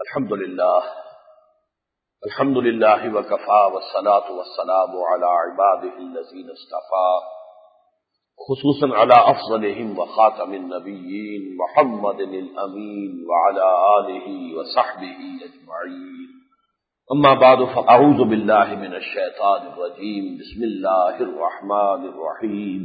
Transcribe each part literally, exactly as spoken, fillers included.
الحمد لله الحمد لله وكفى والصلاة والسلام على عباده الذين اصطفى خصوصا على أفضلهم وخاتم النبيين محمد الأمين وعلى آله وصحبه أجمعين. أما بعد فأعوذ بالله من الشيطان الرجيم. بسم الله الرحمن الرحيم.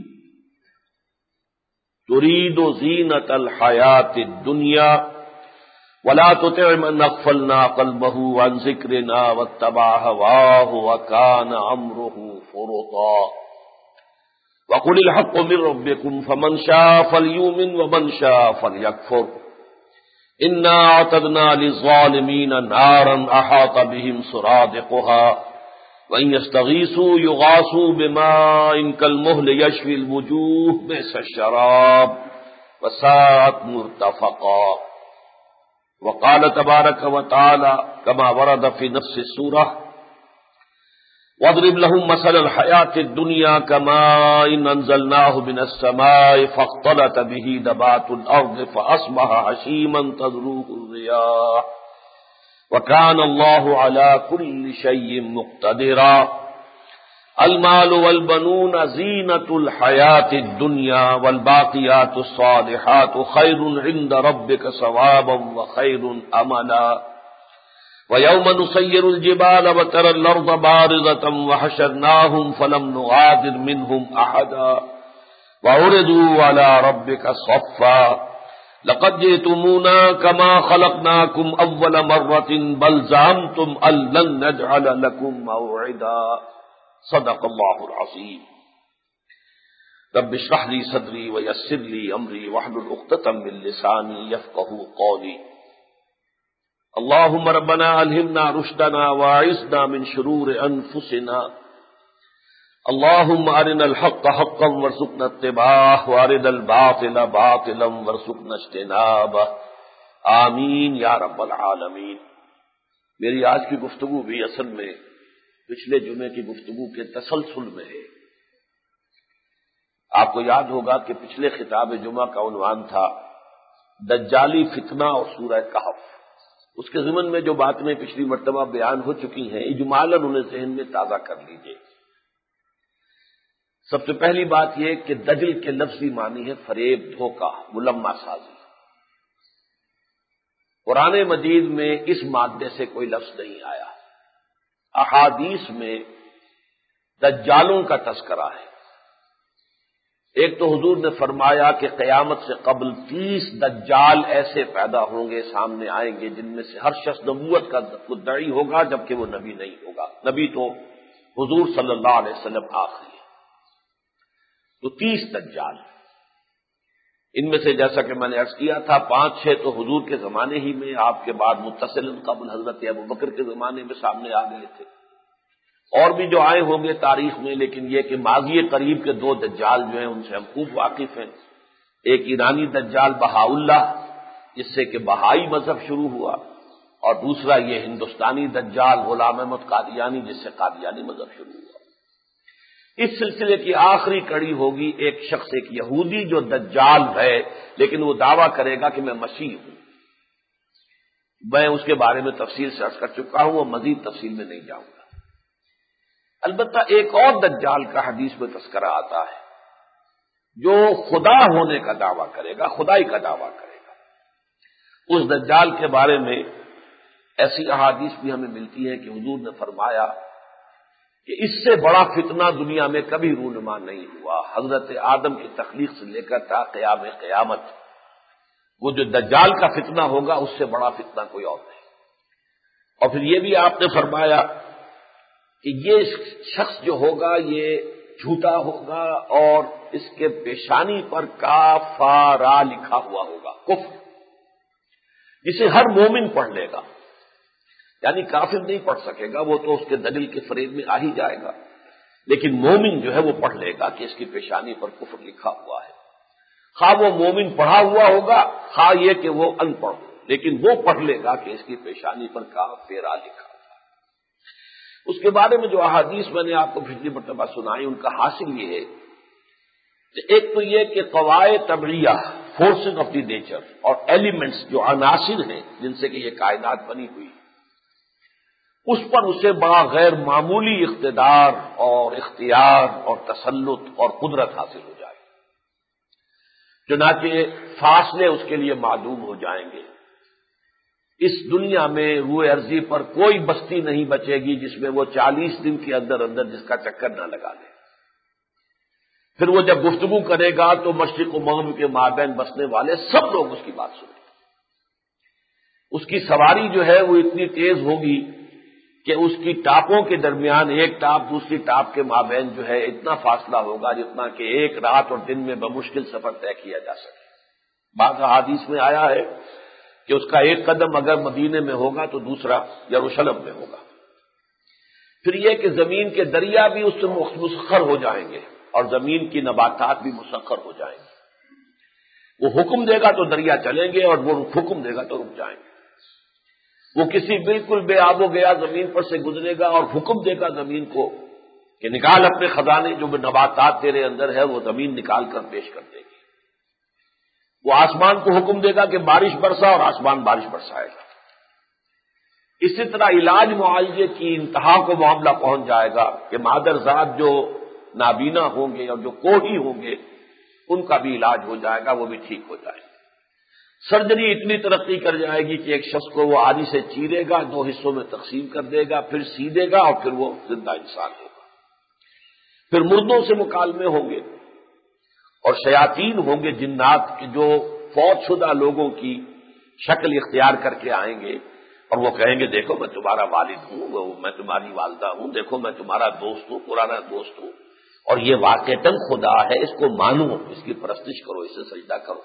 تريد زينة الحياة الدنيا ولا تطع من اغفلنا قلبه عن ذكرنا واتبع هواه وكان امره فرطا. وقل الحق من ربكم فمن شاء فليؤمن ومن شاء فليكفر. انا اعتدنا للظالمين نارا احاط بهم سرادقها وان يستغيثوا يغاثوا بماء كالمهل يشفي الوجوه بئس الشراب وساءت مرتفقا. وقال تبارك وتعالى كما ورد في نفس السورة: واضرب لهم مثل الحياة الدنيا كماء أنزلناه من السماء فاختلط به نبات الأرض فأصبح هشيما تذروه الرياح وكان الله على كل شيء مقتدرا. المال والبنون زينة الحياة الدنيا والباقيات الصالحات خير عند ربك ثوابا وخير أملا. ويوم نسير الجبال وترى الأرض بارزة وحشرناهم فلم نغادر منهم أحدا وعرضوا على ربك صفا لقد جئتمونا كما خلقناكم أول مرة بل زعمتم أن لن نجعل لكم موعدا. صدق اللہ العظیم. رب اشرح لي صدری ويسر لي امری واحلل عقدۃ من لسانی يفقهوا قولی. اللهم ربنا الهمنا رشدنا واعذنا من شرور انفسنا. اللهم ارنا الحق حقا وارزقنا اتباعه وارنا الباطل باطلا وارزقنا اجتنابه. آمین یا رب العالمین. میری آج کی گفتگو بھی اصل میں پچھلے جمعے کی گفتگو کے تسلسل میں ہے. آپ کو یاد ہوگا کہ پچھلے خطاب جمعہ کا عنوان تھا دجالی فتنہ اور سورہ کہف. اس کے ضمن میں جو باتیں پچھلی مرتبہ بیان ہو چکی ہیں اجمالاً انہیں ذہن میں تازہ کر لیجیے. سب سے پہلی بات یہ کہ دجل کے لفظی معنی ہے فریب، دھوکہ، ملمہ سازی. قرآن مجید میں اس مادے سے کوئی لفظ نہیں آیا. احادیث میں دجالوں کا تذکرہ ہے. ایک تو حضور نے فرمایا کہ قیامت سے قبل تیس دجال ایسے پیدا ہوں گے، سامنے آئیں گے، جن میں سے ہر شخص نبوت کا مدعی ہوگا جبکہ وہ نبی نہیں ہوگا. نبی تو حضور صلی اللہ علیہ وسلم آخری ہے. تو تیس دجال، ان میں سے جیسا کہ میں نے عرض کیا تھا پانچ چھ تو حضور کے زمانے ہی میں، آپ کے بعد متصل قبل حضرت ابوبکر کے زمانے میں سامنے آ گئے تھے. اور بھی جو آئے ہوں گے تاریخ میں، لیکن یہ کہ ماضی قریب کے دو دجال جو ہیں ان سے ہم خوب واقف ہیں. ایک ایرانی دجال بہاءاللہ جس سے کہ بہائی مذہب شروع ہوا، اور دوسرا یہ ہندوستانی دجال غلام احمد قادیانی جس سے قادیانی مذہب شروع ہوا. اس سلسلے کی آخری کڑی ہوگی ایک شخص، ایک یہودی جو دجال ہے لیکن وہ دعویٰ کرے گا کہ میں مسیح ہوں. میں اس کے بارے میں تفصیل سے عرض کر چکا ہوں، وہ مزید تفصیل میں نہیں جاؤں گا. البتہ ایک اور دجال کا حدیث میں تذکرہ آتا ہے جو خدا ہونے کا دعویٰ کرے گا، خدائی کا دعویٰ کرے گا. اس دجال کے بارے میں ایسی احادیث بھی ہمیں ملتی ہے کہ حضور نے فرمایا کہ اس سے بڑا فتنہ دنیا میں کبھی رونما نہیں ہوا. حضرت آدم کی تخلیق سے لے کر تا قیام قیامت وہ جو دجال کا فتنہ ہوگا اس سے بڑا فتنہ کوئی اور نہیں. اور پھر یہ بھی آپ نے فرمایا کہ یہ شخص جو ہوگا یہ جھوٹا ہوگا اور اس کے پیشانی پر کافارا لکھا ہوا ہوگا، کفر، جسے ہر مومن پڑھ لے گا. یعنی کافر نہیں پڑھ سکے گا، وہ تو اس کے دلیل کے فریب میں آ ہی جائے گا، لیکن مومن جو ہے وہ پڑھ لے گا کہ اس کی پیشانی پر کفر لکھا ہوا ہے. خواہ وہ مومن پڑھا ہوا ہوگا، خواہ یہ کہ وہ ان پڑھ ہو، لیکن وہ پڑھ لے گا کہ اس کی پیشانی پر کافرا لکھا ہوا ہے. اس کے بارے میں جو احادیث میں نے آپ کو پچھلی مرتبہ سنائی ان کا حاصل یہ ہے کہ ایک تو یہ کہ قواعد طبعیہ فورسز آف دی نیچر اور ایلیمنٹس جو عناصر ہیں جن سے کہ یہ کائنات بنی ہوئی، اس پر اسے بڑا غیر معمولی اقتدار اور اختیار اور تسلط اور قدرت حاصل ہو جائے، چنانچہ فاصلے اس کے لیے معدوم ہو جائیں گے۔ اس دنیا میں روئے ارضی پر کوئی بستی نہیں بچے گی جس میں وہ چالیس دن کے اندر اندر جس کا چکر نہ لگا دے۔ پھر وہ جب گفتگو کرے گا تو مشرق و مغرب کے مابین بسنے والے سب لوگ اس کی بات سنیں گے۔ اس کی سواری جو ہے وہ اتنی تیز ہوگی کہ اس کی ٹاپوں کے درمیان ایک ٹاپ دوسری ٹاپ کے مابین جو ہے اتنا فاصلہ ہوگا جتنا کہ ایک رات اور دن میں بمشکل سفر طے کیا جا سکے۔ بعض احادیث میں آیا ہے کہ اس کا ایک قدم اگر مدینے میں ہوگا تو دوسرا یروشلم میں ہوگا۔ پھر یہ کہ زمین کے دریا بھی اس سے مسخر ہو جائیں گے اور زمین کی نباتات بھی مسخر ہو جائیں گے۔ وہ حکم دے گا تو دریا چلیں گے اور وہ حکم دے گا تو رک جائیں گے۔ وہ کسی بالکل بے آب و گیا زمین پر سے گزرے گا اور حکم دے گا زمین کو کہ نکال اپنے خزانے، جو نباتات تیرے اندر ہے وہ زمین نکال کر پیش کر دے گی۔ وہ آسمان کو حکم دے گا کہ بارش برسا اور آسمان بارش برسائے گا۔ اسی طرح علاج معالجے کی انتہا کو معاملہ پہنچ جائے گا کہ مادر ذات جو نابینا ہوں گے اور جو کوڑی ہوں گے ان کا بھی علاج ہو جائے گا، وہ بھی ٹھیک ہو جائے گا۔ سرجری اتنی ترقی کر جائے گی کہ ایک شخص کو وہ آری سے چیرے گا، دو حصوں میں تقسیم کر دے گا، پھر سی دے گا اور پھر وہ زندہ انسان ہوگا۔ پھر مردوں سے مکالمے ہوں گے اور شیاطین ہوں گے جنات کے جو فوت شدہ لوگوں کی شکل اختیار کر کے آئیں گے اور وہ کہیں گے دیکھو میں تمہارا والد ہوں، وہ میں تمہاری والدہ ہوں، دیکھو میں تمہارا دوست ہوں، پرانا دوست ہوں، اور یہ واقعتاً خدا ہے، اس کو مانو، اس کی پرستش کرو، اسے سجدہ کرو۔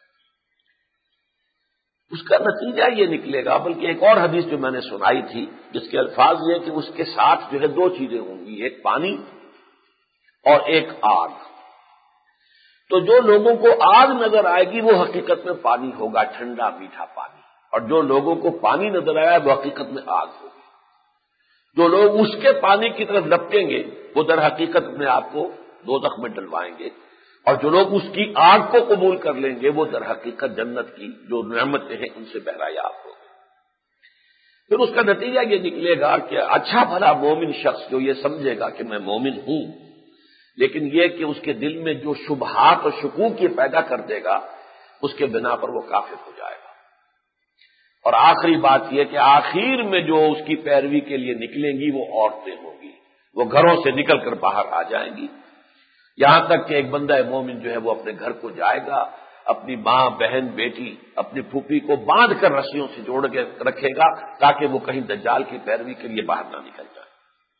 اس کا نتیجہ یہ نکلے گا، بلکہ ایک اور حدیث جو میں نے سنائی تھی جس کے الفاظ یہ کہ اس کے ساتھ جو ہے دو چیزیں ہوں گی، ایک پانی اور ایک آگ۔ تو جو لوگوں کو آگ نظر آئے گی وہ حقیقت میں پانی ہوگا، ٹھنڈا میٹھا پانی، اور جو لوگوں کو پانی نظر آیا وہ حقیقت میں آگ ہوگی۔ جو لوگ اس کے پانی کی طرف لپٹیں گے وہ در حقیقت میں آپ کو دوزخ میں ڈلوائیں گے، اور جو لوگ اس کی آگ کو قبول کر لیں گے وہ در حقیقت جنت کی جو نعمتیں ہیں ان سے بہرایاب ہوں گے۔ پھر اس کا نتیجہ یہ نکلے گا کہ اچھا بھلا مومن شخص جو یہ سمجھے گا کہ میں مومن ہوں، لیکن یہ کہ اس کے دل میں جو شبہات اور شکوک یہ پیدا کر دے گا اس کے بنا پر وہ کافر ہو جائے گا۔ اور آخری بات یہ کہ آخر میں جو اس کی پیروی کے لیے نکلیں گی وہ عورتیں ہوں گی، وہ گھروں سے نکل کر باہر آ جائیں گی، یہاں تک کہ ایک بندہ مومن جو ہے وہ اپنے گھر کو جائے گا، اپنی ماں بہن بیٹی اپنی پھوپھی کو باندھ کر رسیوں سے جوڑ کے رکھے گا تاکہ وہ کہیں دجال کی پیروی کے لیے باہر نہ نکل جائے۔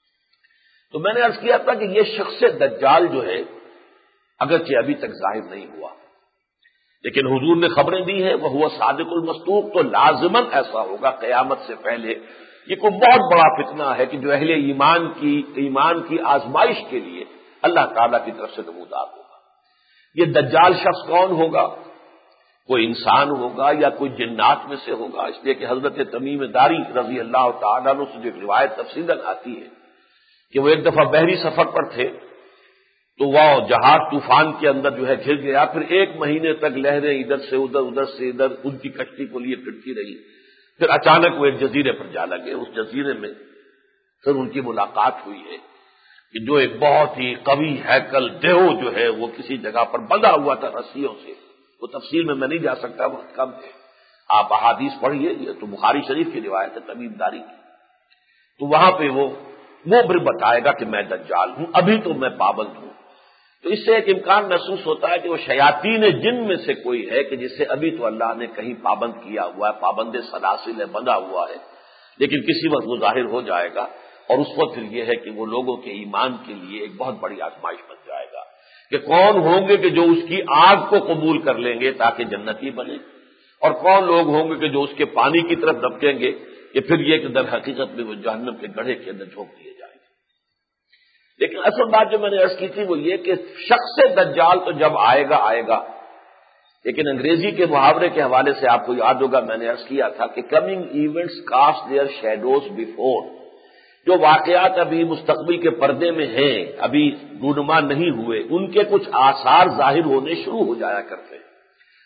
تو میں نے عرض کیا تھا کہ یہ شخص دجال جو ہے اگرچہ ابھی تک ظاہر نہیں ہوا، لیکن حضور نے خبریں دی ہیں وہ ہوا صادق المصدوق، تو لازماً ایسا ہوگا قیامت سے پہلے۔ یہ کوئی بہت بڑا فتنہ ہے کہ جو اہل ایمان کی ایمان کی آزمائش کے لیے اللہ تعالیٰ کی طرف سے نمودار ہوگا۔ یہ دجال شخص کون ہوگا؟ کوئی انسان ہوگا یا کوئی جنات میں سے ہوگا، اس لیے کہ حضرت تمیم داری رضی اللہ تعالیٰ عنہ سے جو روایت تفصیلاً آتی ہے کہ وہ ایک دفعہ بحری سفر پر تھے تو وہ جہاز طوفان کے اندر جو ہے گر گیا، پھر ایک مہینے تک لہریں ادھر سے ادھر ادھر سے ادھر ان کی کشتی کو لیے پھرتی رہی، پھر اچانک وہ ایک جزیرے پر جا لگے۔ اس جزیرے میں پھر ان کی ملاقات ہوئی ہے کہ جو ایک بہت ہی قوی ہیکل دیو جو ہے وہ کسی جگہ پر بندھا ہوا تھا رسیوں سے، وہ تفصیل میں میں نہیں جا سکتا، وقت کم ہے، آپ احادیث پڑھیے، یہ تو بخاری شریف کی روایت ہے تمیم داری کی۔ تو وہاں پہ وہ وہ پھر بتائے گا کہ میں دجال ہوں، ابھی تو میں پابند ہوں۔ تو اس سے ایک امکان محسوس ہوتا ہے کہ وہ شیاطین جن میں سے کوئی ہے کہ جسے ابھی تو اللہ نے کہیں پابند کیا ہوا ہے، پابند سلاسل ہے، بندھا ہوا ہے، لیکن کسی وقت وہ ظاہر ہو جائے گا، اور اس وقت پھر یہ ہے کہ وہ لوگوں کے ایمان کے لیے ایک بہت بڑی آزمائش بن جائے گا کہ کون ہوں گے کہ جو اس کی آگ کو قبول کر لیں گے تاکہ جنتی بنے، اور کون لوگ ہوں گے کہ جو اس کے پانی کی طرف دھکیں گے کہ پھر یہ کہ در حقیقت میں وہ جہنم کے گڑھے کے اندر جھونک دیے جائیں گے۔ لیکن اصل بات جو میں نے عرض کی تھی وہ یہ کہ شخص دجال تو جب آئے گا آئے گا، لیکن انگریزی کے محاورے کے حوالے سے آپ کو یاد ہوگا میں نے عرض کیا تھا کہ coming events cast their shadows before, جو واقعات ابھی مستقبل کے پردے میں ہیں، ابھی رونما نہیں ہوئے، ان کے کچھ آثار ظاہر ہونے شروع ہو جایا کرتے ہیں۔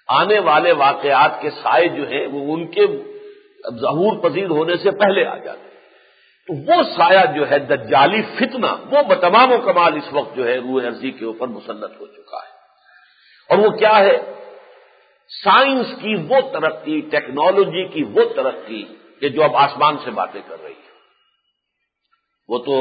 آنے والے واقعات کے سائے جو ہیں وہ ان کے ظہور پذیر ہونے سے پہلے آ جاتے ہیں۔ تو وہ سایہ جو ہے دجالی فتنہ، وہ بتمام و کمال اس وقت جو ہے روح ارضی کے اوپر مسلط ہو چکا ہے۔ اور وہ کیا ہے؟ سائنس کی وہ ترقی، ٹیکنالوجی کی وہ ترقی کہ جو اب آسمان سے باتیں کر رہی ہے۔ وہ تو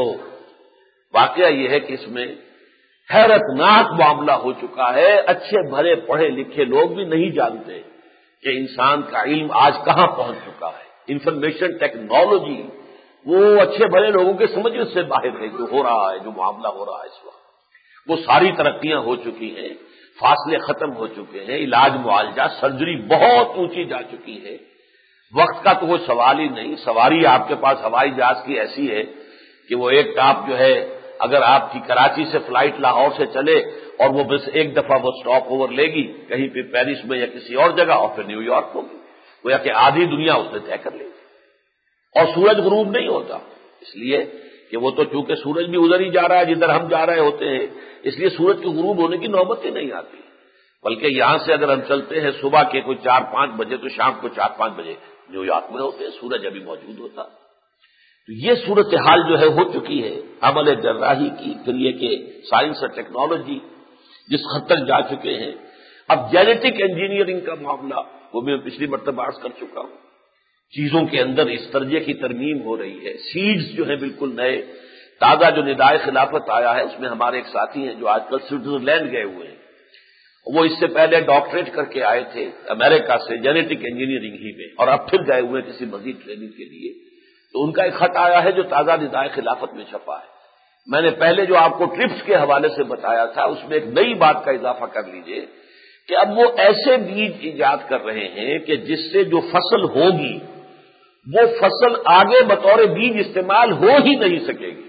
واقعہ یہ ہے کہ اس میں حیرت ناک معاملہ ہو چکا ہے۔ اچھے بھلے پڑھے لکھے لوگ بھی نہیں جانتے کہ انسان کا علم آج کہاں پہنچ چکا ہے۔ انفارمیشن ٹیکنالوجی وہ اچھے بھلے لوگوں کے سمجھ سے باہر ہے جو ہو رہا ہے، جو معاملہ ہو رہا ہے اس وقت۔ وہ ساری ترقیاں ہو چکی ہیں، فاصلے ختم ہو چکے ہیں، علاج معالجہ سرجری بہت اونچی جا چکی ہے۔ وقت کا تو کوئی سوال ہی نہیں۔ سواری آپ کے پاس ہوائی جہاز کی ایسی ہے کہ وہ ایک ٹاپ جو ہے، اگر آپ کی کراچی سے فلائٹ لاہور سے چلے اور وہ بس ایک دفعہ وہ سٹاپ اوور لے گی کہیں پہ پیرس میں یا کسی اور جگہ، اور پھر نیو یارک ہوگی، گویا کہ آدھی دنیا اس نے طے کر لی۔ اور سورج غروب نہیں ہوتا، اس لیے کہ وہ تو چونکہ سورج بھی ادھر ہی جا رہا ہے جدھر ہم جا رہے ہوتے ہیں، اس لیے سورج کے غروب ہونے کی نوبت ہی نہیں آتی۔ بلکہ یہاں سے اگر ہم چلتے ہیں صبح کے کوئی چار پانچ بجے تو شام کو چار پانچ بجے نیو یارک میں ہوتے ہیں، سورج ابھی موجود ہوتا۔ تو یہ صورتحال جو ہے ہو چکی ہے عمل جراحی کی، پھر یہ کہ سائنس اور ٹیکنالوجی جس حد تک جا چکے ہیں۔ اب جینیٹک انجینئرنگ کا معاملہ وہ بھی میں پچھلی مرتبہ عرض کر چکا ہوں، چیزوں کے اندر اس درجے کی ترمیم ہو رہی ہے۔ سیڈز جو ہیں بالکل نئے، تازہ جو ندائے خلافت آیا ہے اس میں ہمارے ایک ساتھی ہیں جو آج کل سوئٹزرلینڈ گئے ہوئے ہیں، وہ اس سے پہلے ڈاکٹریٹ کر کے آئے تھے امریکہ سے جینیٹک انجینئرنگ ہی میں، اور اب پھر گئے ہوئے کسی مزید ٹریننگ کے لیے۔ تو ان کا ایک خط آیا ہے جو تازہ ندائے خلافت میں چھپا ہے۔ میں نے پہلے جو آپ کو ٹرپس کے حوالے سے بتایا تھا اس میں ایک نئی بات کا اضافہ کر لیجئے کہ اب وہ ایسے بیج ایجاد کر رہے ہیں کہ جس سے جو فصل ہوگی وہ فصل آگے بطور بیج استعمال ہو ہی نہیں سکے گی۔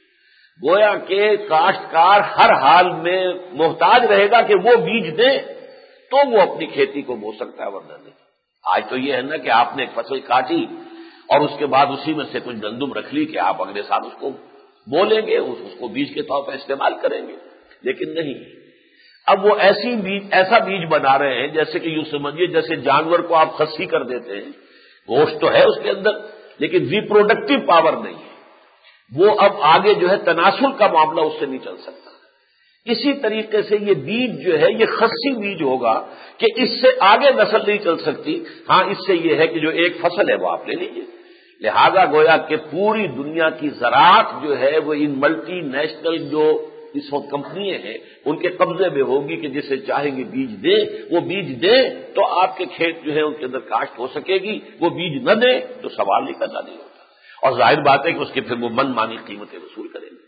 گویا کہ کاشتکار ہر حال میں محتاج رہے گا کہ وہ بیج دے تو وہ اپنی کھیتی کو بو سکتا ہے، ورنہ نہیں۔ آج تو یہ ہے نا کہ آپ نے ایک فصل کاٹی اور اس کے بعد اسی میں سے کچھ گندم رکھ لی کہ آپ اگلے سال اس کو بولیں گے، اس کو بیج کے طور پر استعمال کریں گے، لیکن نہیں۔ اب وہ ایسی بیج ایسا بیج بنا رہے ہیں جیسے کہ یوں سمجھیے جیسے جانور کو آپ خصی کر دیتے ہیں، گوشت تو ہے اس کے اندر لیکن ریپروڈکٹیو پاور نہیں ہے، وہ اب آگے جو ہے تناسل کا معاملہ اس سے نہیں چل سکتا۔ اسی طریقے سے یہ بیج جو ہے یہ خصی بیج ہوگا کہ اس سے آگے نسل نہیں چل سکتی۔ ہاں اس سے یہ ہے کہ جو ایک فصل ہے وہ آپ لے لیجیے۔ لہذا گویا کہ پوری دنیا کی زراعت جو ہے وہ ان ملٹی نیشنل جو اس وقت کمپنیاں ہیں ان کے قبضے میں ہوگی کہ جسے چاہیں گے بیج دیں، وہ بیج دیں تو آپ کے کھیت جو ہے ان کے اندر کاشت ہو سکے گی، وہ بیج نہ دیں تو سوال ہی کرنا نہیں ہوتا، اور ظاہر بات ہے کہ اس کے پھر وہ من مانی قیمتیں وصول کریں گے۔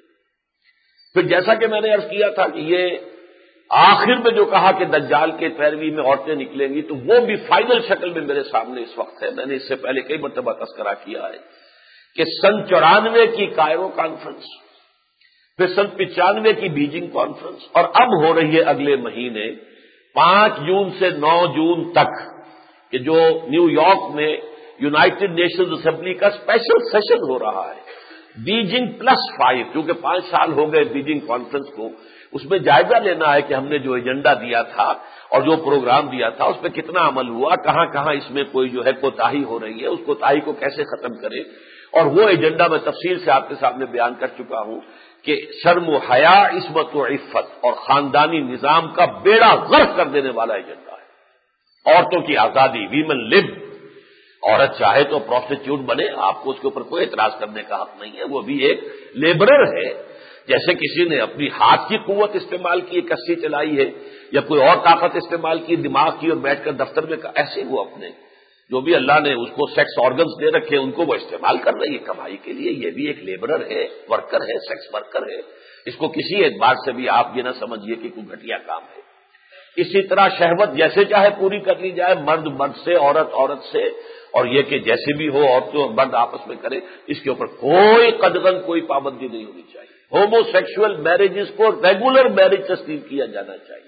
پھر جیسا کہ میں نے عرض کیا تھا کہ یہ آخر میں جو کہا کہ دجال کے پیروی میں عورتیں نکلیں گی تو وہ بھی فائنل شکل میں میرے سامنے اس وقت ہے۔ میں نے اس سے پہلے کئی مرتبہ تذکرہ کیا ہے کہ سن چورانوے کی کائرو کانفرنس، پھر سن پچانوے کی بیجنگ کانفرنس، اور اب ہو رہی ہے اگلے مہینے پانچ جون سے نو جون تک کہ جو نیو یارک میں یونائٹڈ نیشنز اسمبلی کا اسپیشل سیشن ہو رہا ہے بیجنگ پلس فائیو، کیونکہ پانچ سال ہو گئے بیجنگ کانفرنس کو، اس میں جائزہ لینا ہے کہ ہم نے جو ایجنڈا دیا تھا اور جو پروگرام دیا تھا اس پہ کتنا عمل ہوا، کہاں کہاں اس میں کوئی جو ہے کوتاہی ہو رہی ہے، اس کوتاہی کو کیسے ختم کرے۔ اور وہ ایجنڈا میں تفصیل سے آپ کے سامنے بیان کر چکا ہوں کہ شرم و حیا، عصمت و عفت اور خاندانی نظام کا بیڑا غرق کر دینے والا ایجنڈا ہے۔ عورتوں کی آزادی، ویمن لب، عورت چاہے تو پروسٹیٹیوٹ بنے، آپ کو اس کے اوپر کوئی اعتراض کرنے کا حق نہیں ہے، وہ بھی ایک لیبرر ہے۔ جیسے کسی نے اپنی ہاتھ کی قوت استعمال کی، کسی چلائی ہے، یا کوئی اور طاقت استعمال کی دماغ کی اور بیٹھ کر دفتر میں، ایسے وہ اپنے جو بھی اللہ نے اس کو سیکس آرگنز دے رکھے ان کو وہ استعمال کر رہی ہے کمائی کے لیے۔ یہ بھی ایک لیبرر ہے، ورکر ہے، سیکس ورکر ہے۔ اس کو کسی اعتبار سے بھی آپ یہ نہ سمجھیے کہ کوئی گھٹیا کام ہے۔ اسی طرح شہوت جیسے چاہے پوری کر لی جائے، مرد مرد سے، عورت عورت سے، اور یہ کہ جیسے بھی ہو عورتوں اور مرد آپس میں کرے، اس کے اوپر کوئی قدغن کوئی پابندی نہیں ہونی چاہیے۔ ہومو سیکشل میرجز کو ریگولر میرج تسلیم کیا جانا چاہیے۔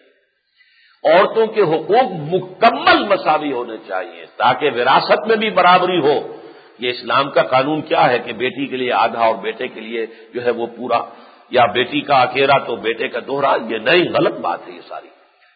عورتوں کے حقوق مکمل مساوی ہونے چاہیے تاکہ وراثت میں بھی برابری ہو۔ یہ اسلام کا قانون کیا ہے کہ بیٹی کے لیے آدھا اور بیٹے کے لیے جو ہے وہ پورا، یا بیٹی کا اکیلا تو بیٹے کا دوہرا، یہ نئی غلط بات ہے یہ ساری۔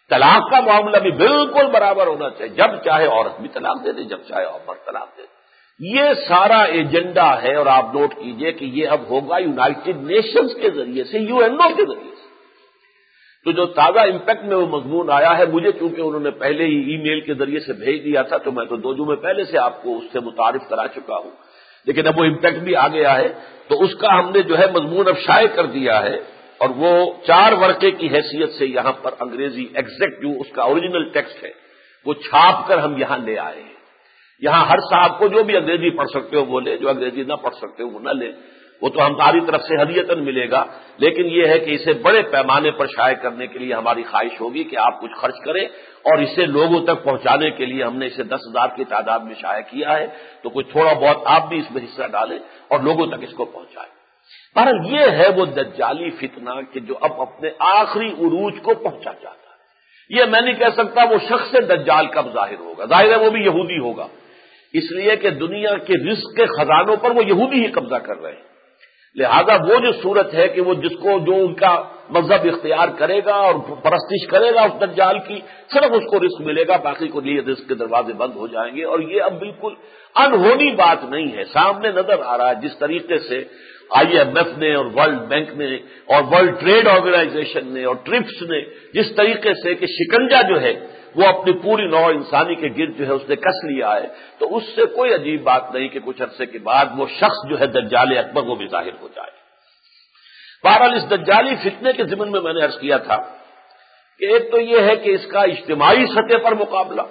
طلاق کا معاملہ بھی بالکل برابر ہونا چاہیے، جب چاہے عورت بھی طلاق دے دے، جب چاہے مرد طلاق دے دے۔ یہ سارا ایجنڈا ہے، اور آپ نوٹ کیجئے کہ یہ اب ہوگا یونائٹڈ نیشنز کے ذریعے سے، یو این او کے ذریعے سے۔ تو جو تازہ امپیکٹ میں وہ مضمون آیا ہے، مجھے چونکہ انہوں نے پہلے ہی ای میل کے ذریعے سے بھیج دیا تھا، تو میں تو دو جمعے پہلے سے آپ کو اس سے متعارف کرا چکا ہوں، لیکن اب وہ امپیکٹ بھی آ گیا ہے، تو اس کا ہم نے جو ہے مضمون اب شائع کر دیا ہے، اور وہ چار ورقے کی حیثیت سے یہاں پر انگریزی ایگزیکٹ جو اس کا اوریجنل ٹیکسٹ ہے وہ چھاپ کر ہم یہاں لے آئے ہیں۔ یہاں ہر صاحب کو جو بھی انگریزی پڑھ سکتے ہو وہ لے، جو انگریزی نہ پڑھ سکتے ہو وہ نہ لے، وہ تو ہماری طرف سے ہدیتاً ملے گا، لیکن یہ ہے کہ اسے بڑے پیمانے پر شائع کرنے کے لیے ہماری خواہش ہوگی کہ آپ کچھ خرچ کریں، اور اسے لوگوں تک پہنچانے کے لیے ہم نے اسے دس ہزار کی تعداد میں شائع کیا ہے، تو کچھ تھوڑا بہت آپ بھی اس میں حصہ ڈالیں اور لوگوں تک اس کو پہنچائیں۔ بہرحال یہ ہے وہ دجالی فتنہ کہ جو اب اپنے آخری عروج کو پہنچا جاتا ہے۔ یہ میں نہیں کہہ سکتا وہ شخص دجال کب ظاہر ہوگا، ظاہر ہے وہ بھی یہودی ہوگا، اس لیے کہ دنیا کے رزق کے خزانوں پر وہ یہودی ہی قبضہ کر رہے ہیں، لہذا وہ جو صورت ہے کہ وہ جس کو جو ان کا مذہب اختیار کرے گا اور پرستش کرے گا اس دجال کی، صرف اس کو رزق ملے گا، باقی کو لیے رزق کے دروازے بند ہو جائیں گے۔ اور یہ اب بالکل انہونی بات نہیں ہے، سامنے نظر آ رہا ہے جس طریقے سے آئی ایم ایف نے اور ورلڈ بینک نے اور ورلڈ ٹریڈ آرگنائزیشن نے اور ٹرپس نے جس طریقے سے کہ شکنجا جو ہے وہ اپنی پوری نوع انسانی کے گرد جو ہے اس نے کس لیا ہے، تو اس سے کوئی عجیب بات نہیں کہ کچھ عرصے کے بعد وہ شخص جو ہے دجال اکبر وہ بھی ظاہر ہو جائے۔ بہرحال اس دجالی فتنے کے ضمن میں میں نے عرض کیا تھا کہ ایک تو یہ ہے کہ اس کا اجتماعی سطح پر مقابلہ،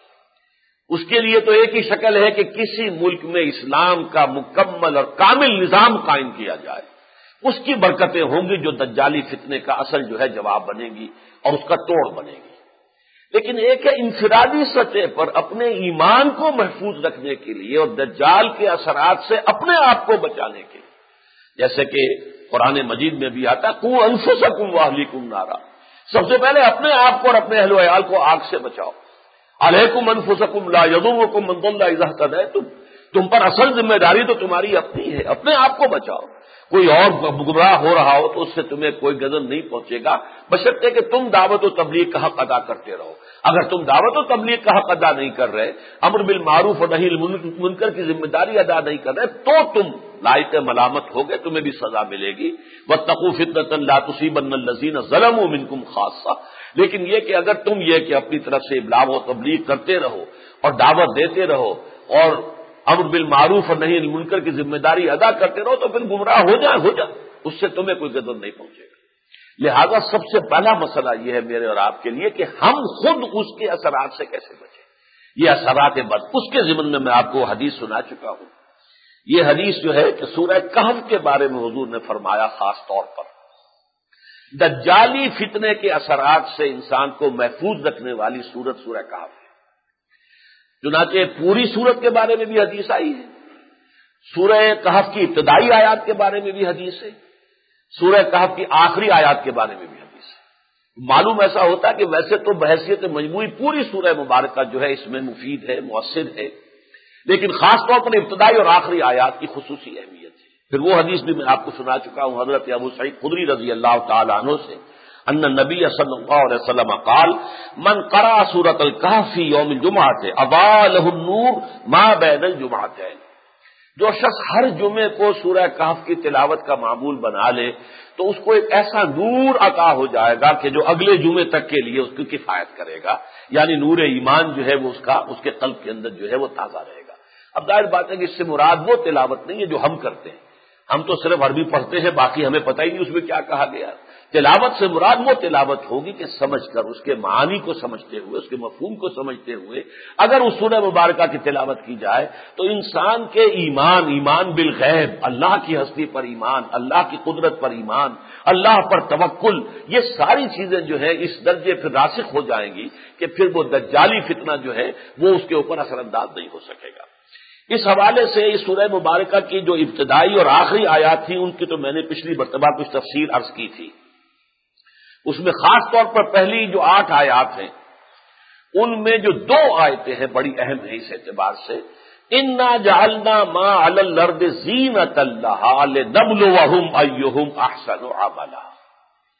اس کے لیے تو ایک ہی شکل ہے کہ کسی ملک میں اسلام کا مکمل اور کامل نظام قائم کیا جائے، اس کی برکتیں ہوں گی جو دجالی فتنے کا اصل جو ہے جواب بنے گی اور اس کا توڑ بنے گی۔ لیکن ایک ہے انفرادی سطح پر اپنے ایمان کو محفوظ رکھنے کے لیے اور دجال کے اثرات سے اپنے آپ کو بچانے کے لیے، جیسے کہ قرآن مجید میں بھی آتا قوا انفسکم واہلیکم نارا، سب سے پہلے اپنے آپ کو اور اپنے اہل و عیال کو آگ سے بچاؤ۔ علیکم انفسکم لا یضرکم من ضل اذا اہتدیتم، تم پر اصل ذمہ داری تو تمہاری اپنی ہے، اپنے آپ کو بچاؤ۔ کوئی اور گمراہ ہو رہا ہو تو اس سے تمہیں کوئی غضب نہیں پہنچے گا، بشرطے کہ تم دعوت و تبلیغ کا حق ادا کرتے رہو۔ اگر تم دعوت و تبلیغ کا حق ادا نہیں کر رہے، امر بالمعروف اور نہی عن المنکر کی ذمہ داری ادا نہیں کر رہے، تو تم لائق ملامت ہوگے، تمہیں بھی سزا ملے گی۔ واتقوا فتنة لا تصيبن الذين ظلموا منكم خاصة۔ لیکن یہ کہ اگر تم یہ کہ اپنی طرف سے ابلاغ و تبلیغ کرتے رہو اور دعوت دیتے رہو اور امر بالمعروف اور نہی عن المنکر کی ذمہ داری ادا کرتے رہو، تو پھر گمراہ ہو جائے ہو جائے اس سے تمہیں کوئی غضب نہیں پہنچے گا۔ لہذا سب سے پہلا مسئلہ یہ ہے میرے اور آپ کے لیے کہ ہم خود اس کے اثرات سے کیسے بچیں۔ یہ اثرات بد، اس کے ضمن میں میں آپ کو حدیث سنا چکا ہوں۔ یہ حدیث جو ہے کہ سورہ کہف کے بارے میں حضور نے فرمایا، خاص طور پر دجالی فتنے کے اثرات سے انسان کو محفوظ رکھنے والی سورت سورہ کہف ہے۔ چنانچہ پوری سورت کے بارے میں بھی حدیث آئی ہے، سورہ کہف کی ابتدائی آیات کے بارے میں بھی حدیث ہے، سورہ کہف کی آخری آیات کے بارے میں بھی حدیث ہے۔ معلوم ایسا ہوتا ہے کہ ویسے تو بحیثیت مجموعی پوری سورہ مبارکہ جو ہے اس میں مفید ہے، مؤثر ہے، لیکن خاص طور پر ابتدائی اور آخری آیات کی خصوصی اہمیت ہے۔ پھر وہ حدیث بھی میں آپ کو سنا چکا ہوں حضرت ابو سعید خدری رضی اللہ تعالی عنہ سے، ان النبی صلی اللہ علیہ وسلم قال من قرأ سورۃ الکہف فی یوم الجمعۃ اضاء له النور ما بین الجمعتین، جو شخص ہر جمعے کو سورہ کہف کی تلاوت کا معمول بنا لے تو اس کو ایک ایسا نور عطا ہو جائے گا کہ جو اگلے جمعے تک کے لیے اس کی کفایت کرے گا، یعنی نور ایمان جو ہے وہ اس کا اس کے قلب کے اندر جو ہے وہ تازہ رہے گا۔ اب ظاہر بات ہے کہ اس سے مراد وہ تلاوت نہیں ہے جو ہم کرتے ہیں، ہم تو صرف عربی پڑھتے ہیں، باقی ہمیں پتہ ہی نہیں اس میں کیا کہا گیا۔ تلاوت سے مراد وہ تلاوت ہوگی کہ سمجھ کر اس کے معانی کو سمجھتے ہوئے، اس کے مفہوم کو سمجھتے ہوئے اگر اس سورہ مبارکہ کی تلاوت کی جائے تو انسان کے ایمان، ایمان بالغیب، اللہ کی ہستی پر ایمان، اللہ کی قدرت پر ایمان، اللہ پر توکل، یہ ساری چیزیں جو ہے اس درجے پھر راسخ ہو جائیں گی کہ پھر وہ دجالی فتنہ جو ہے وہ اس کے اوپر اثر انداز نہیں ہو سکے گا۔ اس حوالے سے اس سورہ مبارکہ کی جو ابتدائی اور آخری آیات تھیں ان کی تو میں نے پچھلی مرتبہ کچھ تفسیر عرض کی تھی۔ اس میں خاص طور پر پہلی جو آٹھ آیات ہیں ان میں جو دو آیتیں ہیں بڑی اہم ہیں اس اعتبار سے، انا جعلنا ما علی الارض زینۃ لھا لنبلوہم ایہم احسن عملا،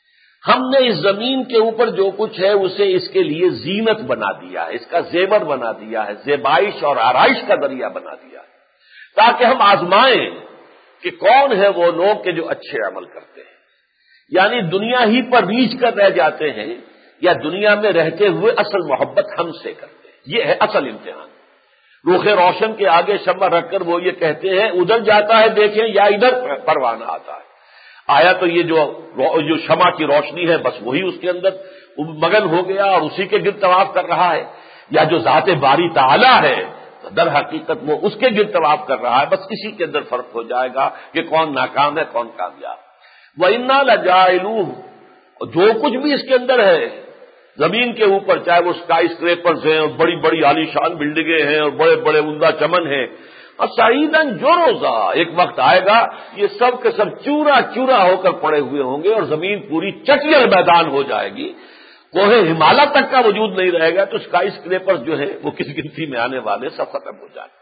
ہم نے اس زمین کے اوپر جو کچھ ہے اسے اس کے لیے زینت بنا دیا ہے، اس کا زیور بنا دیا ہے، زیبائش اور آرائش کا ذریعہ بنا دیا ہے، تاکہ ہم آزمائیں کہ کون ہے وہ لوگ کہ جو اچھے عمل کرتے ہیں، یعنی دنیا ہی پر ریچھ کر رہ جاتے ہیں یا دنیا میں رہتے ہوئے اصل محبت ہم سے کرتے ہیں۔ یہ ہے اصل امتحان۔ روخ روشن کے آگے شمع رکھ کر وہ یہ کہتے ہیں ادھر جاتا ہے دیکھیں یا ادھر پروانہ آتا ہے، آیا تو یہ جو جو شمع کی روشنی ہے بس وہی اس کے اندر مگن ہو گیا اور اسی کے گرد طواف کر رہا ہے، یا جو ذات باری تعالی ہے در حقیقت وہ اس کے گرد طواف کر رہا ہے، بس اسی کے اندر فرق ہو جائے گا کہ کون ناکام ہے کون کامیاب۔ وَإِنَّا لَجَاعِلُوهُ، جو کچھ بھی اس کے اندر ہے زمین کے اوپر، چاہے وہ اسکائی اسکریپرز ہیں اور بڑی بڑی عالیشان بلڈنگیں ہیں اور بڑے بڑے عمدہ چمن ہیں، اور سعیدن جوروزا، ایک وقت آئے گا یہ سب کے سب چورا چورا ہو کر پڑے ہوئے ہوں گے اور زمین پوری چٹیل میدان ہو جائے گی، کوہ ہمالیہ تک کا وجود نہیں رہے گا، تو اسکائی اسکریپرز جو ہیں وہ کس گنتی میں آنے والے سب ختم ہو جائے۔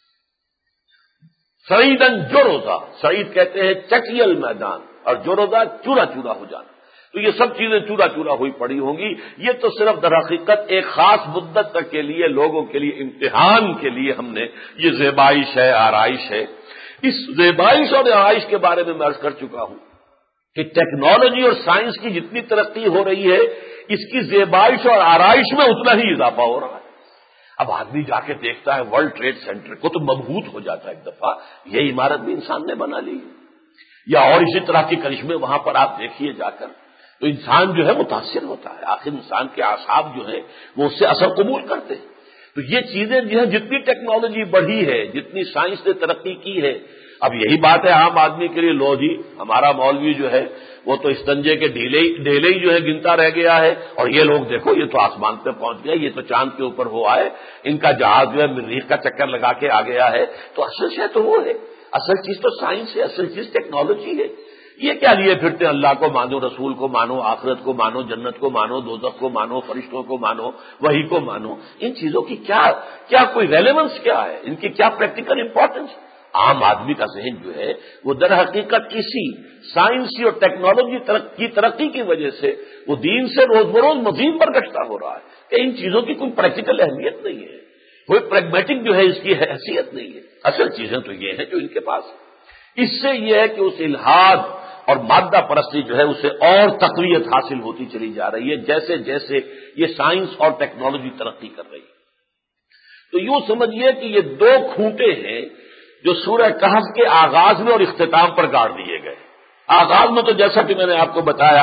سعیدن جوروزا، سعید کہتے ہیں چٹیل میدان اور جوروزا چورا چورا ہو جانا، تو یہ سب چیزیں چورا چورا ہوئی پڑی ہوں گی۔ یہ تو صرف در حقیقت ایک خاص مدت تک کے لیے لوگوں کے لیے امتحان کے لیے ہم نے یہ زیبائش ہے آرائش ہے۔ اس زیبائش اور آرائش کے بارے میں میں عرض کر چکا ہوں کہ ٹیکنالوجی اور سائنس کی جتنی ترقی ہو رہی ہے اس کی زیبائش اور آرائش میں اتنا ہی اضافہ ہو رہا ہے۔ اب آدمی جا کے دیکھتا ہے ورلڈ ٹریڈ سینٹر کو تو مبہوت ہو جاتا ہے ایک دفعہ، یہ عمارت بھی انسان نے بنا لی ہے، یا اور اسی طرح کے کرشمے وہاں پر آپ دیکھیے جا کر، تو انسان جو ہے متاثر ہوتا ہے، آخر انسان کے اعصاب جو ہیں وہ اس سے اثر قبول کرتے ہیں۔ تو یہ چیزیں جو ہے جتنی ٹیکنالوجی بڑھی ہے، جتنی سائنس نے ترقی کی ہے، اب یہی بات ہے عام آدمی کے لیے، لو جی ہمارا مولوی جو ہے وہ تو استنجے کے ڈھیلے ڈھیلے ہی جو ہے گنتا رہ گیا ہے، اور یہ لوگ دیکھو یہ تو آسمان پہ پہنچ گیا، یہ تو چاند کے اوپر ہوا ہے، ان کا جہاز جو ہے مریخ کا چکر لگا کے آ گیا ہے، تو اصل شے تو وہ ہے، اصل چیز تو سائنس ہے، اصل چیز ٹیکنالوجی ہے۔ یہ کیا لیے پھرتے اللہ کو مانو، رسول کو مانو، آخرت کو مانو، جنت کو مانو، دوزخ کو مانو، فرشتوں کو مانو، وحی کو مانو، ان چیزوں کی کیا کیا کوئی ریلیونس کیا ہے، ان کی کیا پریکٹیکل امپورٹنس؟ عام آدمی کا ذہن جو ہے وہ در حقیقت اسی سائنسی اور ٹیکنالوجی کی ترقی کی وجہ سے وہ دین سے روز بروز مزید برگشتہ ہو رہا ہے کہ ان چیزوں کی کوئی پریکٹیکل اہمیت نہیں ہے، کوئی پریگمیٹک جو ہے اس کی حیثیت نہیں ہے۔ اصل چیزیں تو یہ ہیں جو ان کے پاس ہے۔ اس سے یہ ہے کہ اس الحاد اور مادہ پرستی جو ہے اسے اور تقویت حاصل ہوتی چلی جا رہی ہے جیسے جیسے یہ سائنس اور ٹیکنالوجی ترقی کر رہی ہے۔ تو یوں سمجھیے کہ یہ دو کھوٹے ہیں جو سورہ کہف کے آغاز میں اور اختتام پر گاڑ دیے گئے۔ آغاز میں تو جیسا کہ میں نے آپ کو بتایا،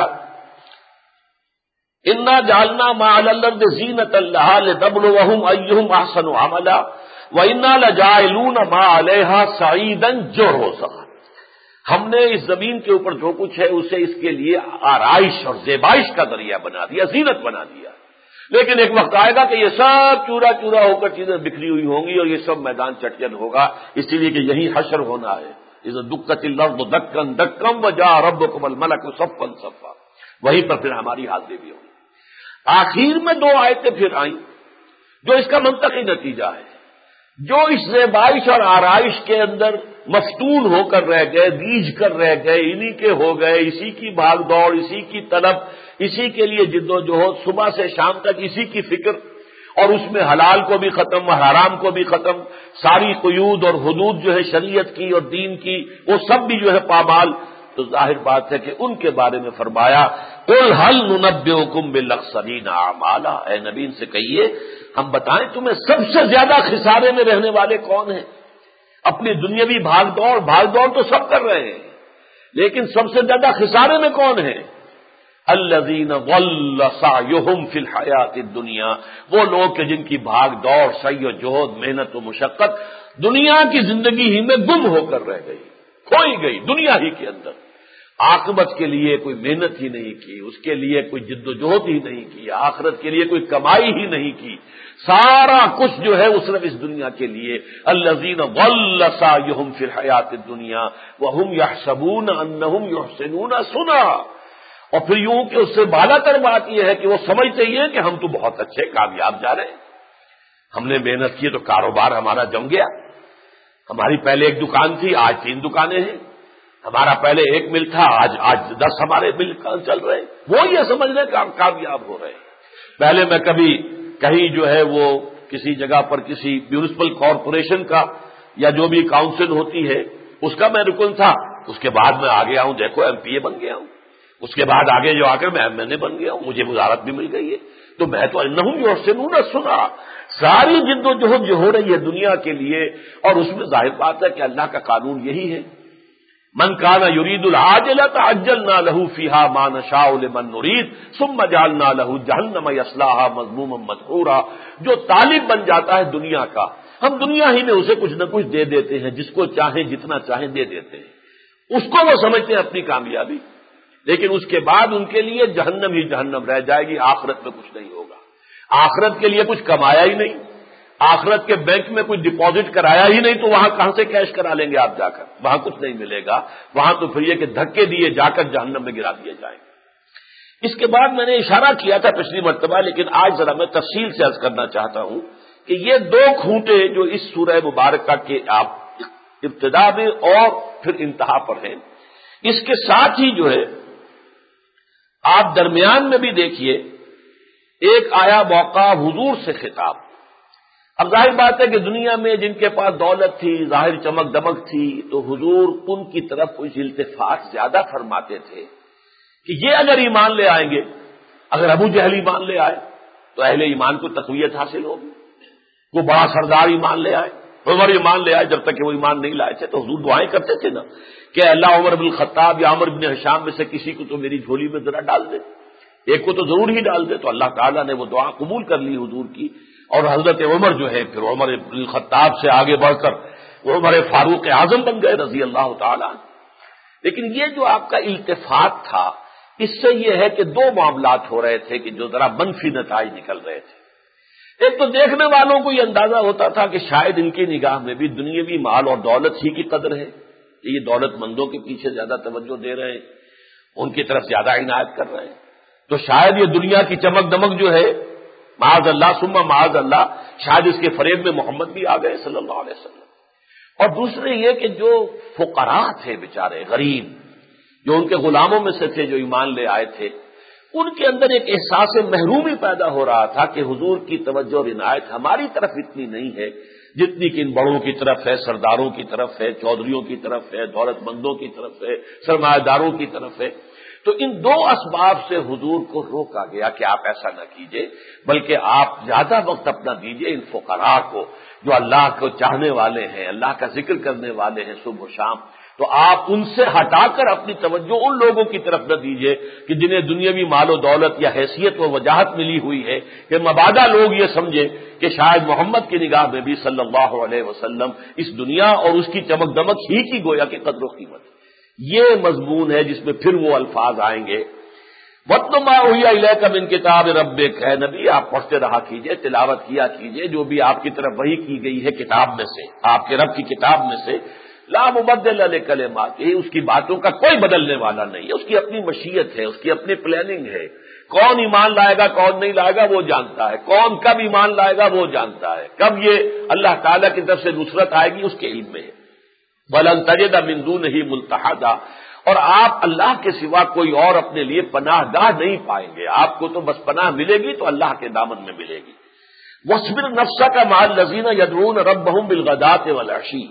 انا جعلنا ما علی الارض زینۃ لہا لنبلوہم ایہم احسن عملا وانا لجاعلون ما علیہا صعیدا جرزا، ہم نے اس زمین کے اوپر جو کچھ ہے اسے اس کے لیے آرائش اور زیبائش کا ذریعہ بنا دیا، زینت بنا دیا، لیکن ایک وقت آئے گا کہ یہ سب چورا چورا ہو کر چیزیں بکھری ہوئی ہوں گی اور یہ سب میدان چٹیل ہوگا، اسی لیے کہ یہی حشر ہونا ہے۔ اذا دکت الارض دکن دکم وجاء ربکم الملک صفا صفا، وہیں پر پھر ہماری حاضری بھی ہوگی۔ آخر میں دو آیتیں پھر آئیں جو اس کا منطقی نتیجہ ہے، جو اس زیبائش اور آرائش کے اندر مفتون ہو کر رہ گئے، ریجھ کر رہ گئے، انہی کے ہو گئے، اسی کی بھاگ دوڑ، اسی کی طلب، اسی کے لیے جد و جہد، صبح سے شام تک اسی کی فکر، اور اس میں حلال کو بھی ختم، حرام کو بھی ختم، ساری قیود اور حدود جو ہے شریعت کی اور دین کی وہ سب بھی جو ہے پامال، تو ظاہر بات ہے کہ ان کے بارے میں فرمایا قل هل ننبئکم بالاخسرین اعمالا، اے نبی ان سے کہیے ہم بتائیں تمہیں سب سے زیادہ خسارے میں رہنے والے کون ہیں؟ اپنی دنیاوی بھاگ دوڑ بھاگ دوڑ تو سب کر رہے ہیں، لیکن سب سے زیادہ خسارے میں کون ہے؟ الذین ضل سعیہم فی الحیات الدنیا، وہ لوگ کہ جن کی بھاگ دوڑ، سعی و جہد، محنت و مشقت دنیا کی زندگی ہی میں گم ہو کر رہ گئی، کھوئی گئی دنیا ہی کے اندر، عاقبت کے لیے کوئی محنت ہی نہیں کی، اس کے لیے کوئی جد و جہد ہی نہیں کی، آخرت کے لیے کوئی کمائی ہی نہیں کی، سارا کچھ جو ہے وہ صرف اس دنیا کے لیے۔ الذین ضل سعیہم فی الحیات الدنیا وہم یحسبون انہم یحسنون صنعا، اور پھر یوں کہ اس سے بالا تر بات یہ ہے کہ وہ سمجھتے ہی ہیں کہ ہم تو بہت اچھے کامیاب جا رہے ہیں، ہم نے محنت کی تو کاروبار ہمارا جم گیا، ہماری پہلے ایک دکان تھی آج تین دکانیں ہیں، ہمارا پہلے ایک مل تھا، آج آج دس ہمارے مل چل رہے ہیں، وہ یہ سمجھنے کا کامیاب ہو رہے ہیں۔ پہلے میں کبھی کہیں جو ہے وہ کسی جگہ پر کسی میونسپل کارپوریشن کا یا جو بھی کاؤنسل ہوتی ہے اس کا میں رکن تھا، اس کے بعد میں آ گیا ہوں، دیکھو ایم پی اے بن گیا ہوں، اس کے بعد آگے جو آ کر میں ایم این اے بن گیا ہوں، مجھے وزارت بھی مل گئی ہے۔ تو میں تو انہوں جو سنوں نہ سنا، ساری جد و جہد جو ہو رہی ہے دنیا کے لیے، اور اس میں ظاہر بات ہے کہ اللہ کا قانون یہی ہے، من کان یرید العاجلۃ عجلنا له فیها ما نشاء لمن نرید ثم جعلنا له جہنم یصلاها مذموما مدحورا۔ جو طالب بن جاتا ہے دنیا کا، ہم دنیا ہی میں اسے کچھ نہ کچھ دے دیتے ہیں، جس کو چاہیں جتنا چاہیں دے دیتے ہیں، اس کو وہ سمجھتے ہیں اپنی کامیابی، لیکن اس کے بعد ان کے لیے جہنم ہی جہنم رہ جائے گی، آخرت میں کچھ نہیں ہوگا۔ آخرت کے لیے کچھ کمایا ہی نہیں، آخرت کے بینک میں کچھ ڈپازٹ کرایا ہی نہیں، تو وہاں کہاں سے کیش کرا لیں گے آپ جا کر؟ وہاں کچھ نہیں ملے گا، وہاں تو پھر یہ کہ دھکے دیے جا کر جہنم میں گرا دیے جائیں گے۔ اس کے بعد میں نے اشارہ کیا تھا پچھلی مرتبہ، لیکن آج ذرا میں تفصیل سے عرض کرنا چاہتا ہوں کہ یہ دو کھوٹے جو اس سورہ مبارکہ کے آپ ابتدا میں اور پھر انتہا پر ہیں، اس کے ساتھ ہی جو ہے آپ درمیان میں بھی دیکھیے ایک آیا موقع حضور سے خطاب۔ اب ظاہر بات ہے کہ دنیا میں جن کے پاس دولت تھی، ظاہر چمک دمک تھی، تو حضور ان کی طرف کچھ التفات زیادہ فرماتے تھے کہ یہ اگر ایمان لے آئیں گے، اگر ابو جہل ایمان لے آئے تو اہل ایمان کو تقویت حاصل ہوگی، وہ بڑا سردار ایمان لے آئے، عمر ایمان لے آئے، جب تک کہ وہ ایمان نہیں لائے تھے تو حضور دعائیں کرتے تھے نا کہ اللہ عمر بن الخطاب یا عمر بن ہشام میں سے کسی کو تو میری جھولی میں ذرا ڈال دے، ایک کو تو ضرور ہی ڈال دے۔ تو اللہ تعالیٰ نے وہ دعا قبول کر لی حضور کی، اور حضرت عمر جو ہے پھر عمر بن الخطاب سے آگے بڑھ کر وہ عمر فاروق اعظم بن گئے رضی اللہ تعالیٰ۔ لیکن یہ جو آپ کا التفات تھا، اس سے یہ ہے کہ دو معاملات ہو رہے تھے کہ جو ذرا منفی نتائج نکل رہے تھے۔ ایک تو دیکھنے والوں کو یہ اندازہ ہوتا تھا کہ شاید ان کی نگاہ میں بھی دنیاوی مال اور دولت ہی کی قدر ہے، کہ یہ دولت مندوں کے پیچھے زیادہ توجہ دے رہے ہیں، ان کی طرف زیادہ عنایت کر رہے ہیں، تو شاید یہ دنیا کی چمک دمک جو ہے معاذ اللہ ثم معاذ اللہ، شاید اس کے فریب میں محمد بھی آ گئے صلی اللہ علیہ وسلم۔ اور دوسرے یہ کہ جو فقراء تھے بیچارے غریب، جو ان کے غلاموں میں سے تھے جو ایمان لے آئے تھے، ان کے اندر ایک احساس محرومی پیدا ہو رہا تھا کہ حضور کی توجہ اور عنایت ہماری طرف اتنی نہیں ہے جتنی کہ ان بڑوں کی طرف ہے، سرداروں کی طرف ہے، چودھریوں کی طرف ہے، دولت مندوں کی طرف ہے، سرمایہ داروں کی طرف ہے۔ تو ان دو اسباب سے حضور کو روکا گیا کہ آپ ایسا نہ کیجئے، بلکہ آپ زیادہ وقت اپنا دیجئے ان فقراء کو جو اللہ کو چاہنے والے ہیں، اللہ کا ذکر کرنے والے ہیں صبح و شام، تو آپ ان سے ہٹا کر اپنی توجہ ان لوگوں کی طرف نہ دیجئے کہ جنہیں دنیاوی مال و دولت یا حیثیت و وجاہت ملی ہوئی ہے، کہ مبادا لوگ یہ سمجھے کہ شاید محمد کی نگاہ میں بھی صلی اللہ علیہ وسلم اس دنیا اور اس کی چمک دمک ہی کی گویا کہ قدر و قیمت۔ یہ مضمون ہے جس میں پھر وہ الفاظ آئیں گے، وَاتْلُ مَا أُوحِیَ إِلَیْکَ مِن کِتَابِ رَبِّکَ، ہے نبی آپ پڑھتے رہا کیجئے، تلاوت کیا کیجئے جو بھی آپ کی طرف وحی کی گئی ہے کتاب میں سے، آپ کے رب کی کتاب میں سے، لا مبدل لکلماتہ، اس کی باتوں کا کوئی بدلنے والا نہیں ہے، اس کی اپنی مشیت ہے، اس کی اپنی پلاننگ ہے، کون ایمان لائے گا کون نہیں لائے گا وہ جانتا ہے، کون کب ایمان لائے گا وہ جانتا ہے، کب یہ اللہ تعالیٰ کی طرف سے نصرت آئے گی اس کے علم میں ہے۔ وَلَن تَجِدَ مِن دُونِهِ مُلْتَحَدًا، اور آپ اللہ کے سوا کوئی اور اپنے لیے پناہ گاہ نہیں پائیں گے، آپ کو تو بس پناہ ملے گی تو اللہ کے دامن میں ملے گی۔ وَاصْبِرْ نَفْسَكَ مَعَ الَّذِينَ يَدْعُونَ رَبَّهُمْ بِالْغَدَاةِ وَالْعَشِيِّ،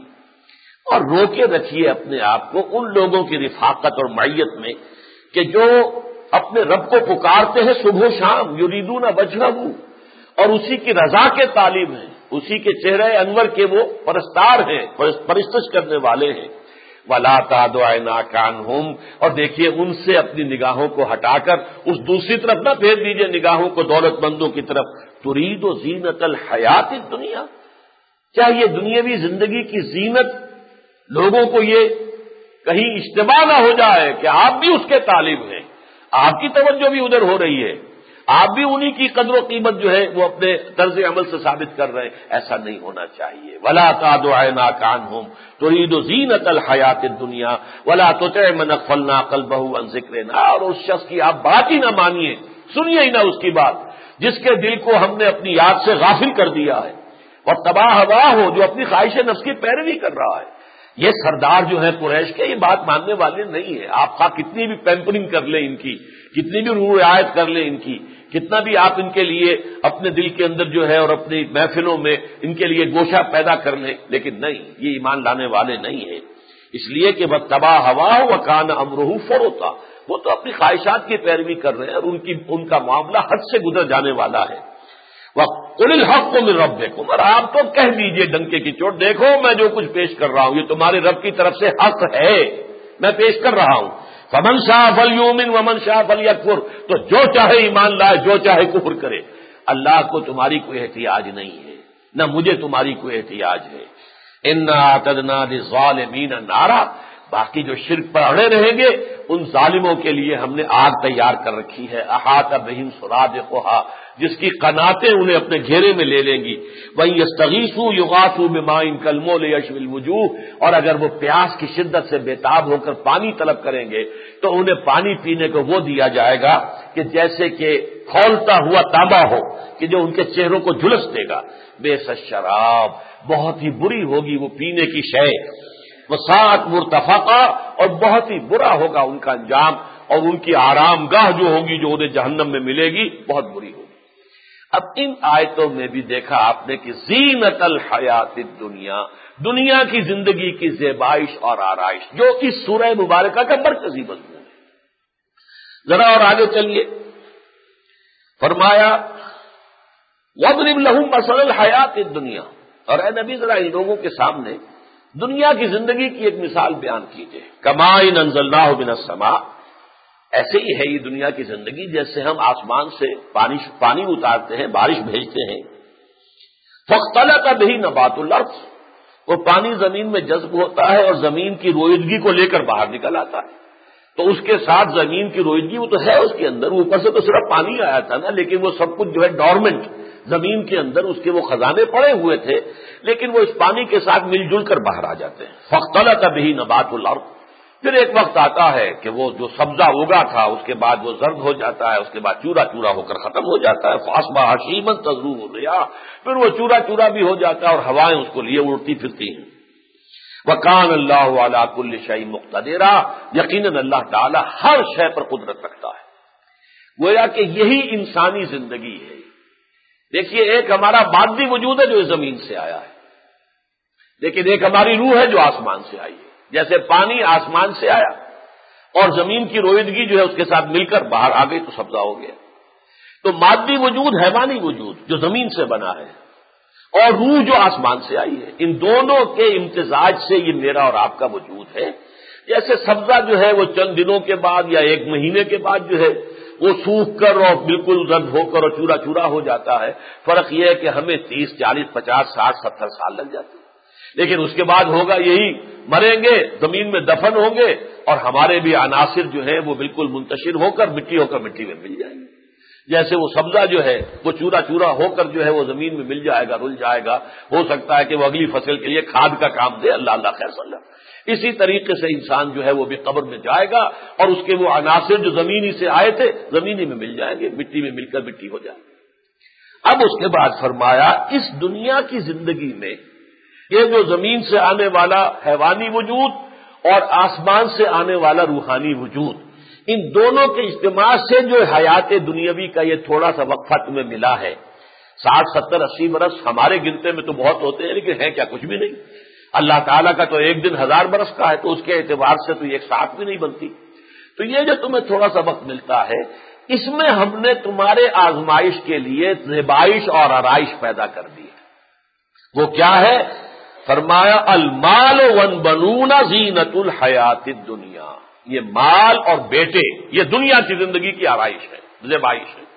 اور روکے رکھیے اپنے آپ کو ان لوگوں کی رفاقت اور معیت میں کہ جو اپنے رب کو پکارتے ہیں صبح و شام، یریدون وجہہ، اور اسی کی رضا کے طالب ہیں، اسی کے چہرے انور کے وہ پرستار ہیں، پرستش کرنے والے ہیں۔ وَلَا تَعْدُ عَيْنَاكَ عَنْهُمْ، اور دیکھیے ان سے اپنی نگاہوں کو ہٹا کر اس دوسری طرف نہ پھیر دیجیے نگاہوں کو دولت مندوں کی طرف۔ ترید و زینت الحیات الدنیا، چاہیے دنیاوی زندگی کی زینت، لوگوں کو یہ کہیں اجتماع نہ ہو جائے کہ آپ بھی اس کے طالب ہیں، آپ کی توجہ بھی ادھر ہو رہی ہے، آپ بھی انہی کی قدر و قیمت جو ہے وہ اپنے طرز عمل سے ثابت کر رہے ہیں، ایسا نہیں ہونا چاہیے۔ وَلَا تَعْدُ عَيْنَاكَ عَنْهُمْ تُرِيدُ زِينَةَ الْحَيَاةِ الدُّنْيَا وَلَا تُطِعْ مَنْ أَغْفَلْنَا قَلْبَهُ عَنْ ذِكْرِنَا، اور اس شخص کی آپ بات ہی نہ مانیے، سنیے ہی نہ اس کی بات، جس کے دل کو ہم نے اپنی یاد سے غافل کر دیا ہے، اور تباہ ہوا ہو، جو اپنی خواہش نفس کی پیروی کر رہا ہے۔ یہ سردار جو ہے قریش کے، یہ بات ماننے والے نہیں ہیں. آپ خواہ کتنی بھی پیمپرنگ کر لیں ان کی، کتنی بھی رعایت کر لیں ان کی، کتنا بھی آپ ان کے لیے اپنے دل کے اندر جو ہے اور اپنی محفلوں میں ان کے لیے گوشہ پیدا کر لیں، لیکن نہیں، یہ ایمان لانے والے نہیں ہیں. اس لیے کہ وَاتَّبَعَ هَوَاهُ وَكَانَ أَمْرُهُ فُرُطًا، وہ تو اپنی خواہشات کی پیروی کر رہے ہیں اور ان کی ان کا معاملہ حد سے گزر جانے والا ہے. وَقُلِ الْحَقُّ مِن رَبِّكُمْ، اور آپ تو کہہ دیجئے ڈنکے کی چوٹ، دیکھو میں جو کچھ پیش کر رہا ہوں یہ تمہارے رب کی طرف سے حق ہے، میں پیش کر رہا ہوں. فَمَن شَاءَ فَلْيُؤْمِنْ وَمَن شَاءَ فَلْيَكْفُرْ، تو جو چاہے ایمان لائے، جو چاہے کفر کرے. اللہ کو تمہاری کوئی احتیاج نہیں ہے، نہ مجھے تمہاری کوئی احتیاج ہے. اِنَّا أَعْتَدْنَا لِلظَّالِمِينَ نَارًا، باقی جو شرک پر اڑے رہیں گے ان ظالموں کے لیے ہم نے آگ تیار کر رکھی ہے. احاط بہم سرادقها، جس کی قناتیں انہیں اپنے گھیرے میں لے لیں گی. وَإِن يَسْتَغِيثُوا يُغَاثُوا بِمَاءٍ كَالْمُهْلِ يَشْوِي الْوُجُوهَ، اور اگر وہ پیاس کی شدت سے بےتاب ہو کر پانی طلب کریں گے تو انہیں پانی پینے کو وہ دیا جائے گا کہ جیسے کہ کھولتا ہوا تانبا ہو کہ جو ان کے چہروں کو جھلس دے گا. بئس الشراب، بہت ہی بری ہوگی وہ پینے کی شے. وساعت مرتفقہ، اور بہت ہی برا ہوگا ان کا انجام، اور ان کی آرام گاہ جو ہوگی جو انہیں جہنم میں ملے گی بہت بری ہوگی. اب ان آیتوں میں بھی دیکھا آپ نے کہ زینت الحیات الدنیا، دنیا کی زندگی کی زیبائش اور آرائش، جو اس سورہ مبارکہ کا مرکزی مضمون ہے. ذرا اور آگے چلیے، فرمایا وَاضْرِبْ لَهُم مَثَلَ الْحَيَاةِ الدُّنْيَا، اور اے نبی ذرا ان لوگوں کے سامنے دنیا کی زندگی کی ایک مثال بیان کیجیے. کماء انزلناہ من السماء، ایسے ہی ہے یہ دنیا کی زندگی جیسے ہم آسمان سے پانی پانی اتارتے ہیں، بارش بھیجتے ہیں. فاختلط بہ نبات الارض، وہ پانی زمین میں جذب ہوتا ہے اور زمین کی روئیدگی کو لے کر باہر نکل آتا ہے. تو اس کے ساتھ زمین کی روئیدگی وہ تو ہے اس کے اندر، اوپر سے تو صرف پانی آیا تھا نا، لیکن وہ سب کچھ جو ہے ڈورمنٹ زمین کے اندر اس کے وہ خزانے پڑے ہوئے تھے، لیکن وہ اس پانی کے ساتھ مل جل کر باہر آ جاتے ہیں. فاختلط بہ نبات الارض، پھر ایک وقت آتا ہے کہ وہ جو سبزہ اگا تھا اس کے بعد وہ زرد ہو جاتا ہے، اس کے بعد چورا چورا ہو کر ختم ہو جاتا ہے. فاصبح حشیما تذروه الرياح، پھر وہ چورا چورا بھی ہو جاتا ہے اور ہوائیں اس کو لیے اڑتی پھرتی ہیں. وَكَانَ اللَّهُ عَلَىٰ كُلِّ شَيْءٍ مُقْتَدِرًا، یقیناً اللہ تعالی ہر شے پر قدرت رکھتا ہے. گویا کہ یہی انسانی زندگی ہے. دیکھیے، ایک ہمارا مادی وجود ہے جو اس زمین سے آیا ہے، لیکن ایک ہماری روح ہے جو آسمان سے آئی ہے. جیسے پانی آسمان سے آیا اور زمین کی روئیدگی جو ہے اس کے ساتھ مل کر باہر آ گئی تو سبزہ ہو گیا. تو مادی وجود، حیوانی وجود جو زمین سے بنا ہے، اور روح جو آسمان سے آئی ہے، ان دونوں کے امتزاج سے یہ میرا اور آپ کا وجود ہے. جیسے سبزہ جو ہے وہ چند دنوں کے بعد یا ایک مہینے کے بعد جو ہے وہ سوکھ کر اور بالکل رد ہو کر اور چورا چورا ہو جاتا ہے. فرق یہ ہے کہ ہمیں تیس چالیس پچاس ساٹھ ستر سال لگ جاتے ہیں، لیکن اس کے بعد ہوگا یہی، مریں گے، زمین میں دفن ہوں گے، اور ہمارے بھی عناصر جو ہیں وہ بالکل منتشر ہو کر مٹی ہو کر مٹی میں مل جائیں گے. جیسے وہ سبزہ جو ہے وہ چورا چورا ہو کر جو ہے وہ زمین میں مل جائے گا، رل جائے گا، ہو سکتا ہے کہ وہ اگلی فصل کے لیے کھاد کا کام دے، اللہ اللہ خیر صلی اللہ. اسی طریقے سے انسان جو ہے وہ بھی قبر میں جائے گا اور اس کے وہ عناصر جو زمینی سے آئے تھے زمینی میں مل جائیں گے، مٹی میں مل کر مٹی ہو جائیں گے. اب اس کے بعد فرمایا اس دنیا کی زندگی میں یہ جو زمین سے آنے والا حیوانی وجود اور آسمان سے آنے والا روحانی وجود، ان دونوں کے اجتماع سے جو حیات دنیاوی کا یہ تھوڑا سا وقفہ تمہیں ملا ہے، ساٹھ ستر اسی برس ہمارے گنتے میں تو بہت ہوتے ہیں، لیکن ہے کیا کچھ بھی نہیں. اللہ تعالیٰ کا تو ایک دن ہزار برس کا ہے، تو اس کے اعتبار سے تو ایک ساتھ بھی نہیں بنتی. تو یہ جو تمہیں تھوڑا سا وقت ملتا ہے، اس میں ہم نے تمہارے آزمائش کے لیے زیبائش اور آرائش پیدا کر دی ہے. وہ کیا ہے؟ فرمایا المال والبنون زینت الحیات الدنیا، یہ مال اور بیٹے یہ دنیا کی زندگی کی آرائش ہے، زیبائش ہے.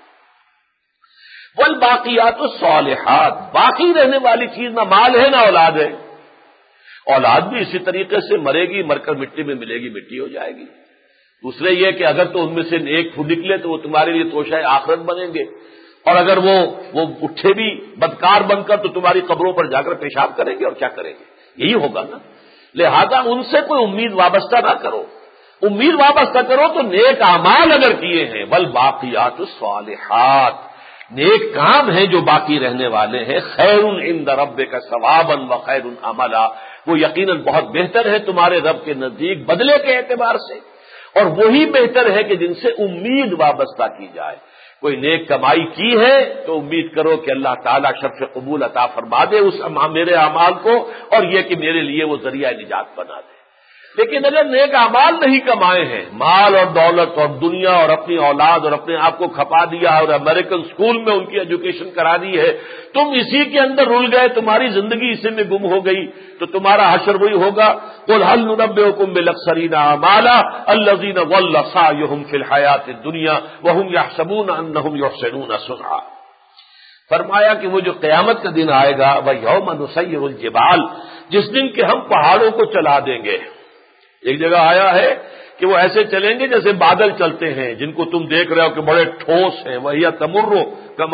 والباقیات الصالحات، باقی رہنے والی چیز نہ مال ہے نہ اولاد ہے. اولاد بھی اسی طریقے سے مرے گی، مر کر مٹی میں ملے گی، مٹی ہو جائے گی. دوسرے یہ کہ اگر تو ان میں سے ایک پھول نکلے تو وہ تمہارے لیے توشہ آخرت بنیں گے، اور اگر وہ وہ اٹھے بھی بدکار بن کر تو تمہاری قبروں پر جا کر پیشاب کریں گے اور کیا کریں گے، یہی ہوگا نا. لہذا ان سے کوئی امید وابستہ نہ کرو. امید وابستہ کرو تو نیک اعمال اگر کیے ہیں، والباقیات الصالحات، نیک کام ہیں جو باقی رہنے والے ہیں، خیر عند ربک ثوابا و خیر عملا، وہ یقیناً بہت بہتر ہے تمہارے رب کے نزدیک بدلے کے اعتبار سے، اور وہی بہتر ہے کہ جن سے امید وابستہ کی جائے۔ کوئی نیک کمائی کی ہے تو امید کرو کہ اللہ تعالیٰ شرف قبول عطا فرما دے اس میرے اعمال کو، اور یہ کہ میرے لیے وہ ذریعہ نجات بنا دے۔ لیکن اگر نیک اعمال نہیں کمائے ہیں، مال اور دولت اور دنیا اور اپنی اولاد اور اپنے آپ کو کھپا دیا اور امریکن اسکول میں ان کی ایجوکیشن کرا دی ہے، تم اسی کے اندر رل گئے، تمہاری زندگی اسی میں گم ہو گئی، تو تمہارا حشر وہی ہوگا۔ قل هل ننبئكم بالاخسرین اعمالا الذین ضل سعیهم فی الحیاۃ الدنیا وهم یحسبون انهم یحسنون صنعا۔ فرمایا کہ وہ جو قیامت کا دن آئے گا، وہ یوم نسیر الجبال، جس دن کہ ہم پہاڑوں کو چلا دیں گے۔ ایک جگہ آیا ہے کہ وہ ایسے چلیں گے جیسے بادل چلتے ہیں، جن کو تم دیکھ رہے ہو کہ بڑے ٹھوس ہیں، وہی تمرو کا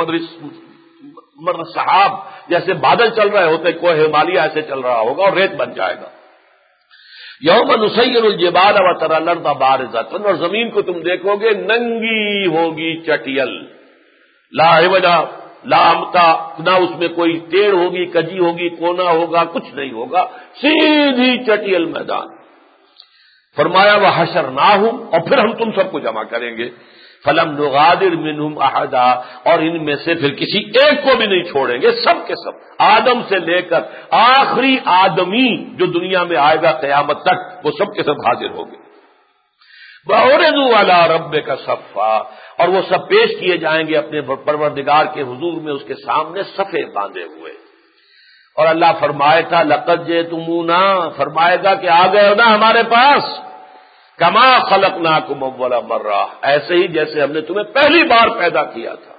مر صحاب، جیسے بادل چل رہے ہوتے، کوہ ہمالیہ ایسے چل رہا ہوگا اور ریت بن جائے گا۔ یوم نسیر الجبال وتری الارض بارزۃ، اور زمین کو تم دیکھو گے ننگی ہوگی، چٹیل، لا عوج لا امتا، نہ اس میں کوئی ٹیڑھ ہوگی، کجی ہوگی، کونا ہوگا، کچھ نہیں ہوگا، سیدھی چٹیل میدان۔ فرمایا وہ حشرناہم، اور پھر ہم تم سب کو جمع کریں گے، فلم نغادر منہم احدا، اور ان میں سے پھر کسی ایک کو بھی نہیں چھوڑیں گے، سب کے سب، آدم سے لے کر آخری آدمی جو دنیا میں آئے گا قیامت تک، وہ سب کے سب حاضر ہوں گے۔ وَعُرِضُوا عَلَىٰ رَبِّكَ صَفًّا، اور وہ سب پیش کیے جائیں گے اپنے پروردگار کے حضور میں، اس کے سامنے صفے باندھے ہوئے۔ اور اللہ فرمائے تھا لقد جئتمونا، فرمائے گا کہ آ گئے ہو نا ہمارے پاس، کما خلقناکم اول مرہ، ایسے ہی جیسے ہم نے تمہیں پہلی بار پیدا کیا تھا۔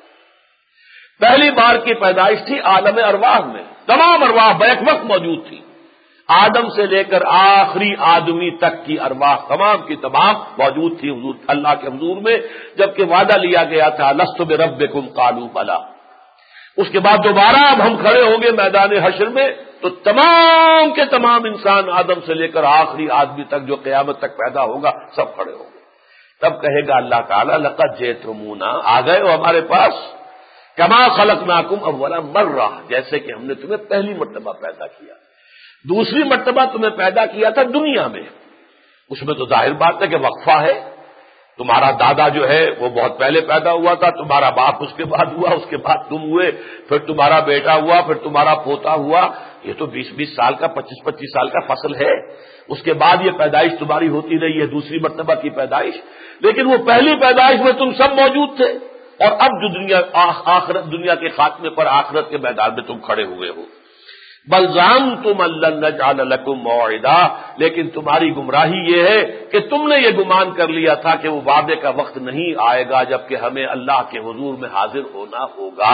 پہلی بار کی پیدائش تھی عالم ارواح میں، تمام ارواح بیک وقت موجود تھی، آدم سے لے کر آخری آدمی تک کی ارواح تمام کی تمام موجود تھی حضور اللہ کے حضور میں، جبکہ وعدہ لیا گیا تھا لست بربکم قالوا بلی۔ اس کے بعد دوبارہ اب ہم کھڑے ہوں گے میدان حشر میں، تو تمام کے تمام انسان آدم سے لے کر آخری آدمی تک جو قیامت تک پیدا ہوگا سب کھڑے ہوں گے۔ تب کہے گا اللہ تعالیٰ لقد جئتمونا، آ گئے ہو ہمارے پاس، کما خلقناکم اول مرہ، جیسے کہ ہم نے تمہیں پہلی مرتبہ پیدا کیا۔ دوسری مرتبہ تمہیں پیدا کیا تھا دنیا میں، اس میں تو ظاہر بات ہے کہ وقفہ ہے، تمہارا دادا جو ہے وہ بہت پہلے پیدا ہوا تھا، تمہارا باپ اس کے بعد ہوا، اس کے بعد تم ہوئے، پھر تمہارا بیٹا ہوا، پھر تمہارا پوتا ہوا، یہ تو بیس بیس سال کا، پچیس پچیس سال کا فصل ہے۔ اس کے بعد یہ پیدائش تمہاری ہوتی رہی ہے، دوسری مرتبہ کی پیدائش، لیکن وہ پہلی پیدائش میں تم سب موجود تھے، اور اب جو دنیا آخرت دنیا کے خاتمے پر آخرت کے میدان میں تم کھڑے ہوئے ہو۔ بل زعمتم ان لن نجعل لكم موعدا، لیکن تمہاری گمراہی یہ ہے کہ تم نے یہ گمان کر لیا تھا کہ وہ وعدے کا وقت نہیں آئے گا جبکہ ہمیں اللہ کے حضور میں حاضر ہونا ہوگا۔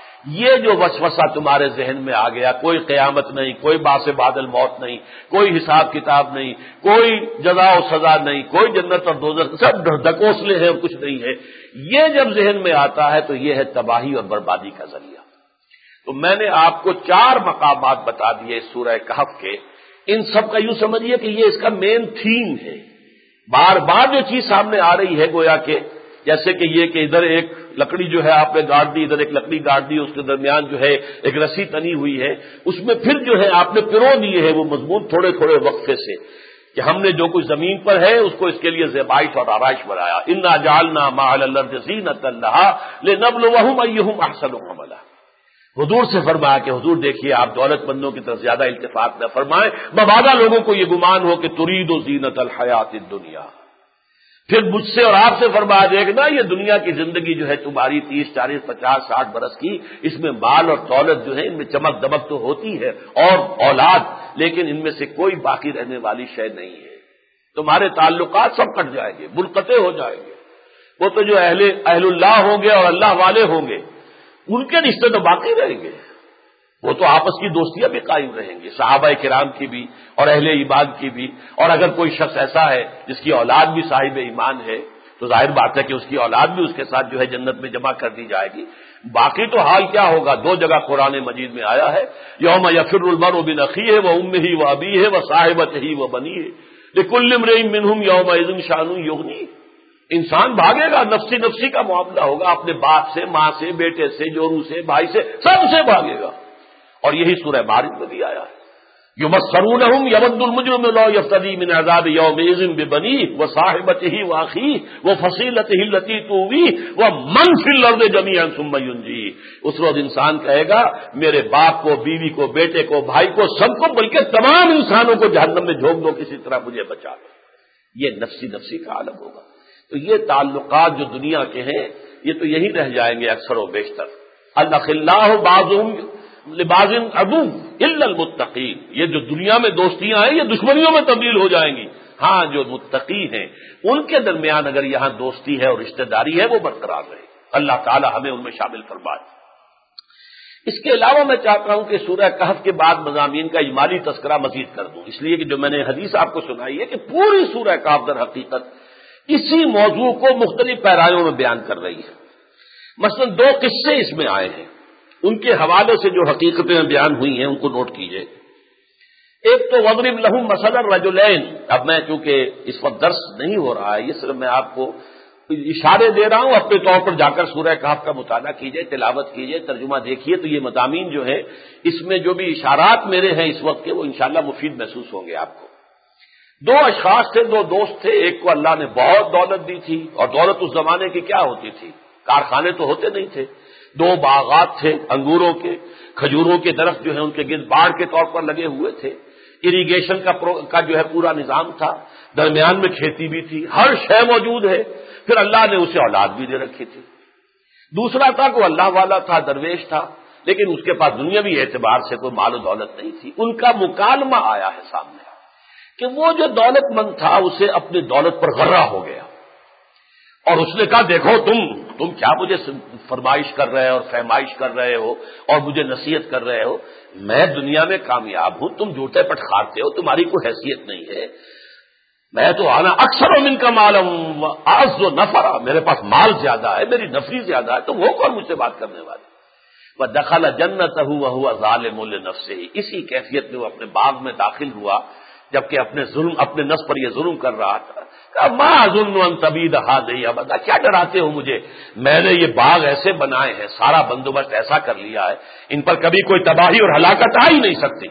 یہ جو وسوسہ تمہارے ذہن میں آ گیا، کوئی قیامت نہیں، کوئی باس بعد الموت نہیں، کوئی حساب کتاب نہیں، کوئی جزا و سزا نہیں، کوئی جنت اور دوزخ، سب ڈھکوسلے ہیں اور کچھ نہیں ہے، یہ جب ذہن میں آتا ہے تو یہ ہے تباہی اور بربادی کا ذریعہ۔ تو میں نے آپ کو چار مقامات بتا دیے سورہ کہف کے، ان سب کا یوں سمجھیے کہ یہ اس کا مین تھیم ہے، بار بار جو چیز سامنے آ رہی ہے، گویا کہ جیسے کہ یہ کہ ادھر ایک لکڑی جو ہے آپ نے گاڑ دی، ادھر ایک لکڑی گاڑ دی، اس کے درمیان جو ہے ایک رسی تنی ہوئی ہے، اس میں پھر جو ہے آپ نے پرو دیے ہیں وہ مضمون تھوڑے تھوڑے وقفے سے، کہ ہم نے جو کچھ زمین پر ہے اس کو اس کے لیے زیبائش اور آرائش بنایا، انا جعلنا ما علی الارض زینۃ لہا لنبلوہم ایہم احسن عملا۔ حضور سے فرمایا کہ حضور دیکھیے آپ دولت مندوں کی طرف زیادہ التفات نہ فرمائیں، مبادا لوگوں کو یہ گمان ہو کہ ترید و زینت الحیات الدنیا۔ پھر مجھ سے اور آپ سے فرمایا دیکھنا یہ دنیا کی زندگی جو ہے تمہاری تیس چالیس پچاس ساٹھ برس کی، اس میں مال اور دولت جو ہے ان میں چمک دمک تو ہوتی ہے اور اولاد، لیکن ان میں سے کوئی باقی رہنے والی شے نہیں ہے۔ تمہارے تعلقات سب کٹ جائیں گے، منقطع ہو جائیں گے۔ وہ تو جو اہل اہل اللہ ہوں گے اور اللہ والے ہوں گے ان کے رشتے تو باقی رہیں گے، وہ تو آپس کی دوستیاں بھی قائم رہیں گی، صحابہ کرام کی بھی اور اہل ایمان کی بھی، اور اگر کوئی شخص ایسا ہے جس کی اولاد بھی صاحب ایمان ہے تو ظاہر بات ہے کہ اس کی اولاد بھی اس کے ساتھ جو ہے جنت میں جمع کر دی جائے گی۔ باقی تو حال کیا ہوگا، دو جگہ قرآن مجید میں آیا ہے، یوم یفر المرء من اخیہ و امہ و ابیہ و صاحبتہ و بنیہ لکل امرئ منہم یومئذ شأن یغنیہ۔ انسان بھاگے گا، نفسی نفسی کا معاملہ ہوگا، اپنے باپ سے، ماں سے، بیٹے سے، جورو سے، بھائی سے، سب سے بھاگے گا، اور یہی سورہ معارج میں بھی آیا ہے۔ یمسرونہم یود المجرم لو یفتدی من عذاب یومئذ ببنیہ وصاحبتہ واخیہ وفصیلتہ التی تؤویہ ومن فی الارض جمیعا ثم ینجیہ۔ اس روز انسان کہے گا میرے باپ کو، بیوی کو، بیٹے کو، بھائی کو، سب کو، بلکہ تمام انسانوں کو جہنم میں جھونک دو، کسی طرح مجھے بچا لو۔ یہ نفسی نفسی کا عالم ہوگا۔ تو یہ تعلقات جو دنیا کے ہیں یہ تو یہی رہ جائیں گے اکثر و بیشتر۔ الاخلاء بعضهم لبعض عدو الا المتقین، یہ جو دنیا میں دوستیاں ہیں یہ دشمنیوں میں تبدیل ہو جائیں گی۔ ہاں جو متقی ہیں ان کے درمیان اگر یہاں دوستی ہے اور رشتہ داری ہے وہ برقرار رہے۔ اللہ تعالی ہمیں ان میں شامل فرمائے۔ اس کے علاوہ میں چاہتا ہوں کہ سورہ کہف کے بعد مضامین کا اجمالی تذکرہ مزید کر دوں، اس لیے کہ جو میں نے حدیث آپ کو سنائی ہے کہ پوری سورہ کہف در حقیقت اسی موضوع کو مختلف پیرایوں میں بیان کر رہی ہے۔ مثلا دو قصے اس میں آئے ہیں، ان کے حوالے سے جو حقیقتیں بیان ہوئی ہیں ان کو نوٹ کیجئے۔ ایک تو وضرب لہم مثلا الرجلین، اب میں چونکہ اس وقت درس نہیں ہو رہا ہے یہ صرف میں آپ کو اشارے دے رہا ہوں، اپنے طور پر جا کر سورہ کہف کا مطالعہ کیجئے، تلاوت کیجئے، ترجمہ دیکھیے تو یہ مضامین جو ہے اس میں جو بھی اشارات میرے ہیں اس وقت کے وہ انشاءاللہ مفید محسوس ہوں گے آپ کو۔ دو اشخاص تھے، دو دوست تھے، ایک کو اللہ نے بہت دولت دی تھی، اور دولت اس زمانے کی کیا ہوتی تھی، کارخانے تو ہوتے نہیں تھے، دو باغات تھے انگوروں کے، کھجوروں کے درخت جو ہیں ان کے گرد باڑ کے طور پر لگے ہوئے تھے، اریگیشن کا کا جو ہے پورا نظام تھا، درمیان میں کھیتی بھی تھی، ہر شے موجود ہے، پھر اللہ نے اسے اولاد بھی دے رکھی تھی۔ دوسرا تھا کہ وہ اللہ والا تھا، درویش تھا، لیکن اس کے پاس دنیاوی اعتبار سے کوئی مال و دولت نہیں تھی۔ ان کا مکالمہ آیا ہے سامنے کہ وہ جو دولت مند تھا اسے اپنی دولت پر غرہ ہو گیا، اور اس نے کہا دیکھو تم تم کیا مجھے فرمائش کر رہے ہو اور فہمائش کر رہے ہو اور مجھے نصیحت کر رہے ہو، میں دنیا میں کامیاب ہوں، تم جھوٹے پٹخارتے ہو، تمہاری کوئی حیثیت نہیں ہے، میں تو آنا اکثر من کا مالم اعز و نفرا، میرے پاس مال زیادہ ہے، میری نفری زیادہ ہے، تو وہ کون مجھ سے بات کرنے والے؟ وَدَخَلَ جَنَّتَهُ وَهُوَ ظَالِمٌ لِنَفْسِهِ، اسی کیفیت میں وہ اپنے باغ میں داخل ہوا جبکہ اپنے ظلم اپنے نفس پر یہ ظلم کر رہا تھا۔ کہ ما اظن ان تبید هذه ابدا، کیا ڈراتے ہو مجھے، میں نے یہ باغ ایسے بنائے ہیں، سارا بندوبست ایسا کر لیا ہے، ان پر کبھی کوئی تباہی اور ہلاکت آ ہی نہیں سکتی۔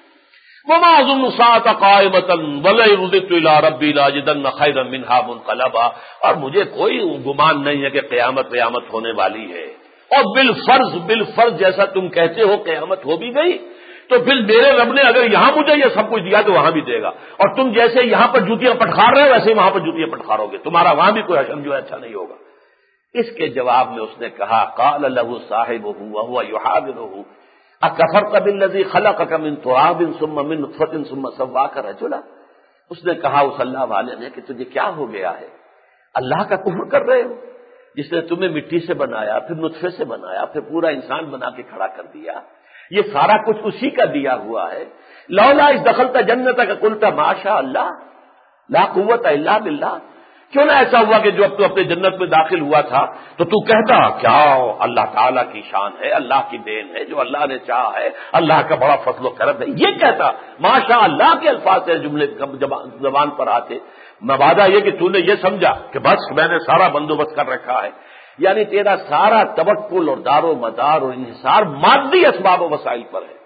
وما اظن الساعة قائمة ولئن رددت الى ربي لاجدن خيرا منها منقلبا، اور مجھے کوئی گمان نہیں ہے کہ قیامت قیامت ہونے والی ہے، اور بالفرض بالفرض جیسا تم کہتے ہو قیامت ہو بھی گئی تو پھر میرے رب نے اگر یہاں مجھے یہ سب کچھ دیا تو وہاں بھی دے گا، اور تم جیسے یہاں پر جوتیاں پٹخار رہے ہو ویسے ہی وہاں پر جوتیاں پٹخارو گے، تمہارا وہاں بھی کوئی حشر جو ہے اچھا نہیں ہوگا۔ اس کے جواب میں اس نے کہا قال له صاحبه وهو يحاوره اکفرت بالذی خلقک من تراب ثم من نطفة ثم سواک رجلا، اس نے کہا اس اللہ والے نے کہ تجھے کیا ہو گیا ہے، اللہ کا کفر کر رہے ہو، جس نے تمہیں مٹی سے بنایا، پھر نطفے سے بنایا، پھر پورا انسان بنا کے کھڑا کر دیا، یہ سارا کچھ اسی کا دیا ہوا ہے۔ لولا اذ دخلت جنتک قلت ما شاء اللہ لا قوت الا باللہ، کیوں نہ ایسا ہوا کہ جو اب تو اپنے جنت میں داخل ہوا تھا تو تو کہتا کیا اللہ تعالیٰ کی شان ہے، اللہ کی دین ہے، جو اللہ نے چاہا ہے، اللہ کا بڑا فضل و کرم ہے، یہ کہتا ما شاء اللہ کے الفاظ سے جملے زبان پر آتے، مبادہ یہ کہ تو نے یہ سمجھا کہ بس میں نے سارا بندوبست کر رکھا ہے، یعنی تیرا سارا توکل اور دار و مدار اور انحصار مادی اسباب و وسائل پر ہے۔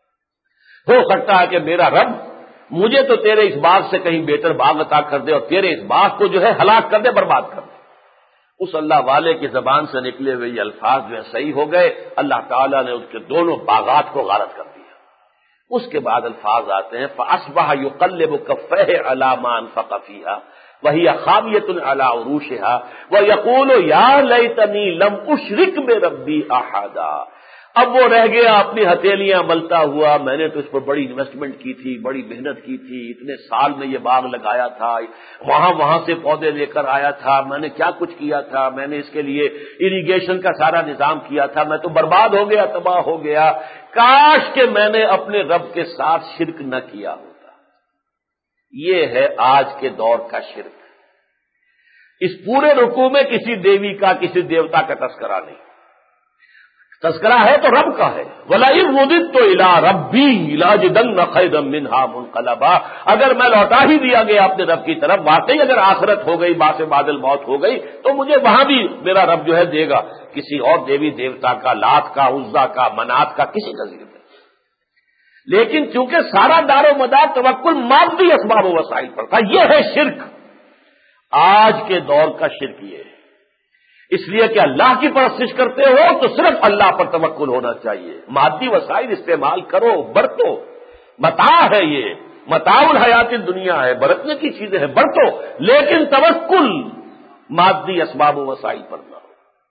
ہو سکتا ہے کہ میرا رب مجھے تو تیرے اس باغ سے کہیں بہتر باغ عطا کر دے اور تیرے اس باغ کو جو ہے ہلاک کر دے، برباد کر دے۔ اس اللہ والے کی زبان سے نکلے ہوئے یہ الفاظ جو ہے صحیح ہو گئے، اللہ تعالیٰ نے اس کے دونوں باغات کو غارت کر دیا۔ اس کے بعد الفاظ آتے ہیں فَأَصْبَحَ يُقَلِّبُ كَفَّيْهِ عَلَى مَا أَنفَقَ فِيهَا وَهِيَ خَاوِيَةٌ عَلَى عُرُوشِهَا وَيَقُولُ يَا لَيْتَنِي لَمْ أُشْرِكْ بِرَبِّي أَحَدًا، اب وہ رہ گیا اپنی ہتھیلیاں ملتا ہوا، میں نے تو اس پر بڑی انویسٹمنٹ کی تھی، بڑی محنت کی تھی، اتنے سال میں یہ باغ لگایا تھا، وہاں وہاں سے پودے لے کر آیا تھا، میں نے کیا کچھ کیا تھا، میں نے اس کے لیے اریگیشن کا سارا نظام کیا تھا، میں تو برباد ہو گیا، تباہ ہو گیا، کاش کہ میں نے اپنے رب کے ساتھ شرک نہ کیا ہوتا۔ یہ ہے آج کے دور کا شرک۔ اس پورے رکوع میں کسی دیوی کا کسی دیوتا کا تذکرہ نہیں، تذکرہ ہے تو رب کا ہے۔ وَلَئِن رُدِدتُّ إِلَىٰ رَبِّي لَأَجِدَنَّ خَيْرًا مِّنْهَا مُنقَلَبًا، اگر میں لوٹا ہی دیا گیا اپنے رب کی طرف، واقعی اگر آخرت ہو گئی، باس بادل موت ہو گئی تو مجھے وہاں بھی میرا رب جو ہے دے گا، کسی اور دیوی دیوتا کا، لات کا، عزا کا، منات کا، کسی کا ذکر نہیں۔ لیکن چونکہ سارا دار و مدار توکل مادی اسباب و وسائل پر تھا، یہ ہے شرک۔ آج کے دور کا شرک یہ ہے، اس لیے کہ اللہ کی پرستش کرتے ہو تو صرف اللہ پر توکل ہونا چاہیے۔ مادی وسائل استعمال کرو، برتو، متاع ہے، یہ متاع الحیات دنیا ہے، برتنے کی چیزیں ہیں، برتو، لیکن توکل مادی اسباب و وسائل پر نہ ہو۔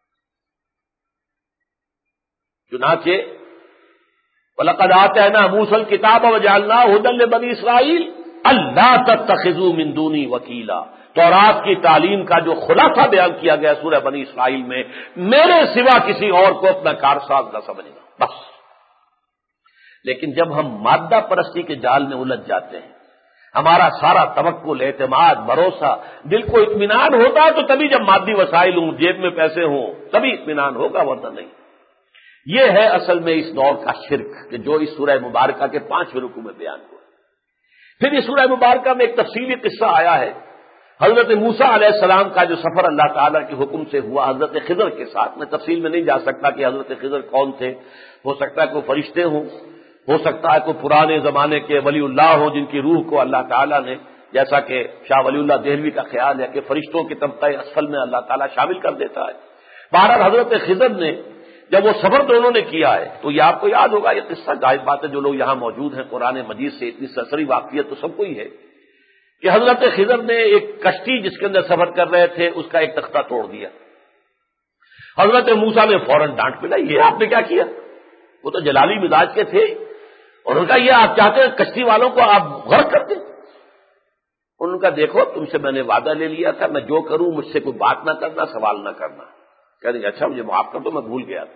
چنانچہ وَلَقَدْ آتَيْنَا مُوسَى الْكِتَابَ وَجَعَلْنَاهُ هُدًى لِّبَنِي إِسْرَائِيلَ أَلَّا تَتَّخِذُوا مِن دُونِي وَكِيلًا۔ تورات کی تعلیم کا جو خلاصہ بیان کیا گیا سورہ بنی اسرائیل میں، میرے سوا کسی اور کو اپنا کارساز نہ سمجھنا، بس۔ لیکن جب ہم مادہ پرستی کے جال میں الجھ جاتے ہیں، ہمارا سارا توکل، اعتماد، بھروسہ، دل کو اطمینان ہوتا ہے تو تبھی جب مادی وسائل ہوں، جیب میں پیسے ہوں، تبھی اطمینان ہوگا، ورنہ نہیں۔ یہ ہے اصل میں اس دور کا شرک کہ جو اس سورہ مبارکہ کے پانچویں رکوع میں بیان ہوا۔ پھر اس سورہ مبارکہ میں ایک تفصیلی قصہ آیا ہے، حضرت موسیٰ علیہ السلام کا جو سفر اللہ تعالیٰ کے حکم سے ہوا حضرت خضر کے ساتھ۔ میں تفصیل میں نہیں جا سکتا کہ حضرت خضر کون تھے، ہو سکتا ہے کوئی فرشتے ہوں، ہو سکتا ہے کوئی پرانے زمانے کے ولی اللہ ہوں جن کی روح کو اللہ تعالیٰ نے، جیسا کہ شاہ ولی اللہ دہلوی کا خیال ہے کہ فرشتوں کے طبقہ اسفل میں اللہ تعالیٰ شامل کر دیتا ہے۔ بہرحال حضرت خضر نے جب وہ سفر تو انہوں نے کیا ہے، تو یہ آپ کو یاد ہوگا، یہ قصہ ظاہر بات ہے جو لوگ یہاں موجود ہیں قرآن مجید سے اتنی سرسری واقفیت تو سب کو ہی ہے کہ حضرت خضر نے ایک کشتی جس کے اندر سفر کر رہے تھے اس کا ایک تختہ توڑ دیا۔ حضرت موسیٰ نے فوراً ڈانٹ پڑا، یہ آپ نے کیا کیا؟ وہ تو جلالی مزاج کے تھے، اور ان کا یہ آپ چاہتے ہیں کشتی والوں کو آپ غرق کر دیں؟ ان کا دیکھو تم سے میں نے وعدہ لے لیا تھا، میں جو کروں مجھ سے کوئی بات نہ کرنا، سوال نہ کرنا۔ کہہ دیں اچھا مجھے معاف کر دو، میں بھول گیا تھا۔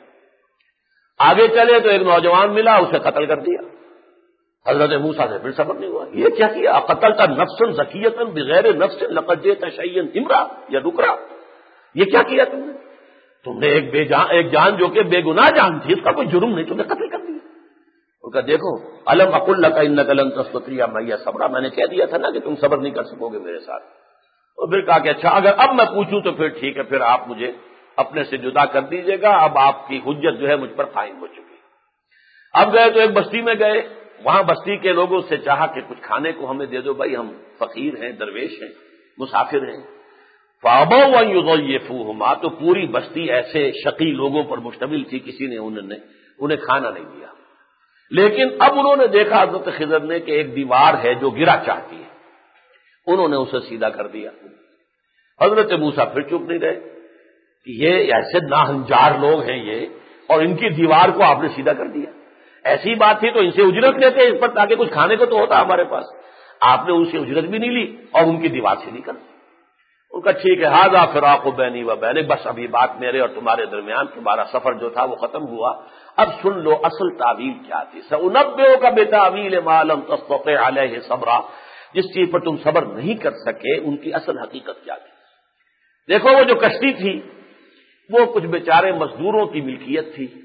آگے چلے تو ایک نوجوان ملا، اسے قتل کر دیا۔ حضرت موسیٰ سے پھر صبر نہیں ہوا، یہ کیا کیا؟ قتلت نفسا زکیۃ بغیر نفس لقد جئت شیئا امرا، یا نکرا، یہ کیا کیا تم نے؟ تم نے ایک بے جان ایک جان جو کہ بے گناہ جان تھی، اس کا کوئی جرم نہیں، تم نے قتل کر دیا۔ ان کا دیکھو الم اقل لک انک لن تستطیع معی صبرا، میں نے کہہ دیا تھا نا کہ تم صبر نہیں کر سکو گے میرے ساتھ۔ اور پھر کہا کہ اچھا اگر اب میں پوچھوں تو پھر ٹھیک ہے، پھر آپ مجھے اپنے سے جدا کر دیجیے گا، اب آپ کی حجت جو ہے مجھ پر قائم ہو چکی۔ اب گئے تو ایک بستی میں گئے، وہاں بستی کے لوگوں سے چاہا کہ کچھ کھانے کو ہمیں دے دو، بھائی ہم فقیر ہیں، درویش ہیں، مسافر ہیں۔ فَأَبَوْا أَن يُضَيِّفُوهُمَا، تو پوری بستی ایسے شقی لوگوں پر مشتمل تھی، کسی نے انہوں نے انہیں کھانا نہیں دیا۔ لیکن اب انہوں نے دیکھا حضرت خضر نے کہ ایک دیوار ہے جو گرا چاہتی ہے، انہوں نے اسے سیدھا کر دیا۔ حضرت موسیٰ پھر چپ نہیں رہے کہ یہ ایسے ناہنجار لوگ ہیں یہ، اور ان کی دیوار کو آپ نے سیدھا کر دیا۔ ایسی بات تھی تو ان سے اجرت لیتے اس پر، تاکہ کچھ کھانے کو تو ہوتا ہمارے پاس، آپ نے ان سے اجرت بھی نہیں لی اور ان کی دیوار سے نہیں کر دی۔ ان کا ٹھیک ہے، ھذا فراق بینی و بینک، بس ابھی بات میرے اور تمہارے درمیان، تمہارا سفر جو تھا وہ ختم ہوا، اب سن لو اصل تعویل کیا تھی۔ سأنبئک بتأویل ما لم تستطع علیہ صبرا، جس چیز پر تم صبر نہیں کر سکے ان کی اصل حقیقت کیا تھی۔ دیکھو وہ جو کشتی تھی وہ کچھ بیچارے مزدوروں کی ملکیت تھی،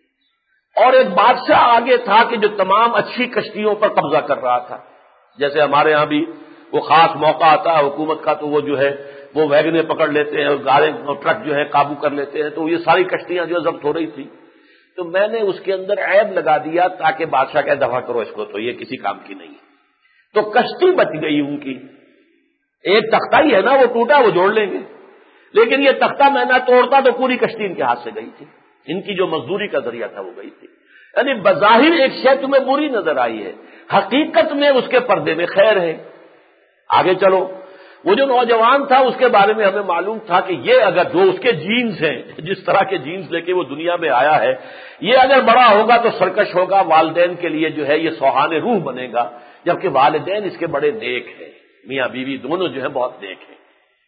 اور ایک بادشاہ آگے تھا کہ جو تمام اچھی کشتیوں پر قبضہ کر رہا تھا۔ جیسے ہمارے ہاں بھی وہ خاص موقع آتا ہے حکومت کا تو وہ جو ہے وہ ویگنیں پکڑ لیتے ہیں اور گاڑی ٹرک جو ہے قابو کر لیتے ہیں، تو یہ ساری کشتیاں جو ضبط ہو رہی تھی، تو میں نے اس کے اندر عیب لگا دیا تاکہ بادشاہ کا دفع کرو اس کو، تو یہ کسی کام کی نہیں ہے۔ تو کشتی بچ گئی ان کی، ایک تختہ ہی ہے نا، وہ ٹوٹا وہ جوڑ لیں گے، لیکن یہ تختہ میں نہ توڑتا تو پوری کشتی ان کے ہاتھ سے گئی تھی، ان کی جو مزدوری کا ذریعہ تھا وہ گئی تھی۔ یعنی بظاہر ایک شے تمہیں بری نظر آئی ہے، حقیقت میں اس کے پردے میں خیر ہے۔ آگے چلو، وہ جو نوجوان تھا اس کے بارے میں ہمیں معلوم تھا کہ یہ اگر جو اس کے جینز ہیں، جس طرح کے جینز لے کے وہ دنیا میں آیا ہے، یہ اگر بڑا ہوگا تو سرکش ہوگا، والدین کے لیے جو ہے یہ سوہان روح بنے گا، جبکہ والدین اس کے بڑے نیک ہیں، میاں بیوی دونوں جو ہے بہت نیک ہیں۔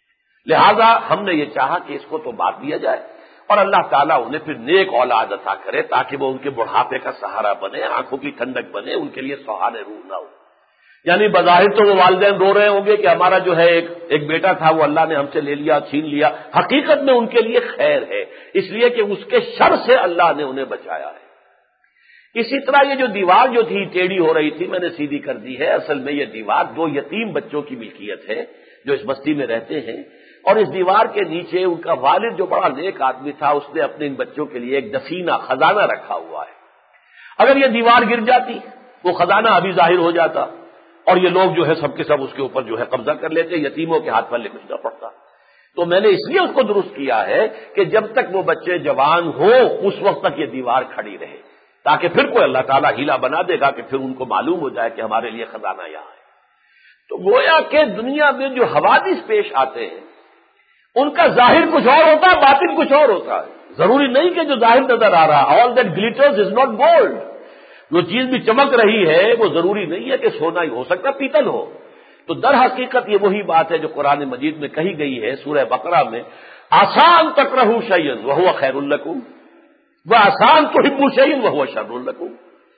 لہذا ہم نے یہ چاہا کہ اس کو تو بات دیا جائے، اور اللہ تعالیٰ انہیں پھر نیک اولاد عطا کرے تاکہ وہ ان کے بڑھاپے کا سہارا بنے، آنکھوں کی ٹھنڈک بنے، ان کے لیے سوہان روح نہ ہو۔ یعنی بظاہر تو وہ والدین رو رہے ہوں گے کہ ہمارا جو ہے ایک ایک بیٹا تھا وہ اللہ نے ہم سے لے لیا، چھین لیا، حقیقت میں ان کے لیے خیر ہے، اس لیے کہ اس کے شر سے اللہ نے انہیں بچایا ہے۔ اسی طرح یہ جو دیوار جو تھی ٹیڑھی ہو رہی تھی، میں نے سیدھی کر دی ہے۔ اصل میں یہ دیوار دو یتیم بچوں کی ملکیت ہے جو اس بستی میں رہتے ہیں، اور اس دیوار کے نیچے ان کا والد جو بڑا نیک آدمی تھا اس نے اپنے ان بچوں کے لیے ایک دفینہ خزانہ رکھا ہوا ہے۔ اگر یہ دیوار گر جاتی وہ خزانہ ابھی ظاہر ہو جاتا اور یہ لوگ جو ہے سب کے سب اس کے اوپر جو ہے قبضہ کر لیتے، یتیموں کے ہاتھ پلے کچھ نہ پڑتا۔ تو میں نے اس لیے اس کو درست کیا ہے کہ جب تک وہ بچے جوان ہو اس وقت تک یہ دیوار کھڑی رہے، تاکہ پھر کوئی اللہ تعالیٰ ہیلا بنا دے گا کہ پھر ان کو معلوم ہو جائے کہ ہمارے لیے خزانہ یہاں ہے۔ تو گویا کہ دنیا میں جو حوادث پیش آتے ہیں ان کا ظاہر کچھ اور ہوتا ہے، باطن کچھ اور ہوتا ہے۔ ضروری نہیں کہ جو ظاہر نظر آ رہا ہے، all that glitters is not gold, جو چیز بھی چمک رہی ہے وہ ضروری نہیں ہے کہ سونا ہی ہو سکتا، پیتل ہو۔ تو در حقیقت یہ وہی بات ہے جو قرآن مجید میں کہی گئی ہے سورہ بقرہ میں، آسان تکرہوا شیئا وہو خیر لکم و آسان تحبوا شیئا وہو شر لکم۔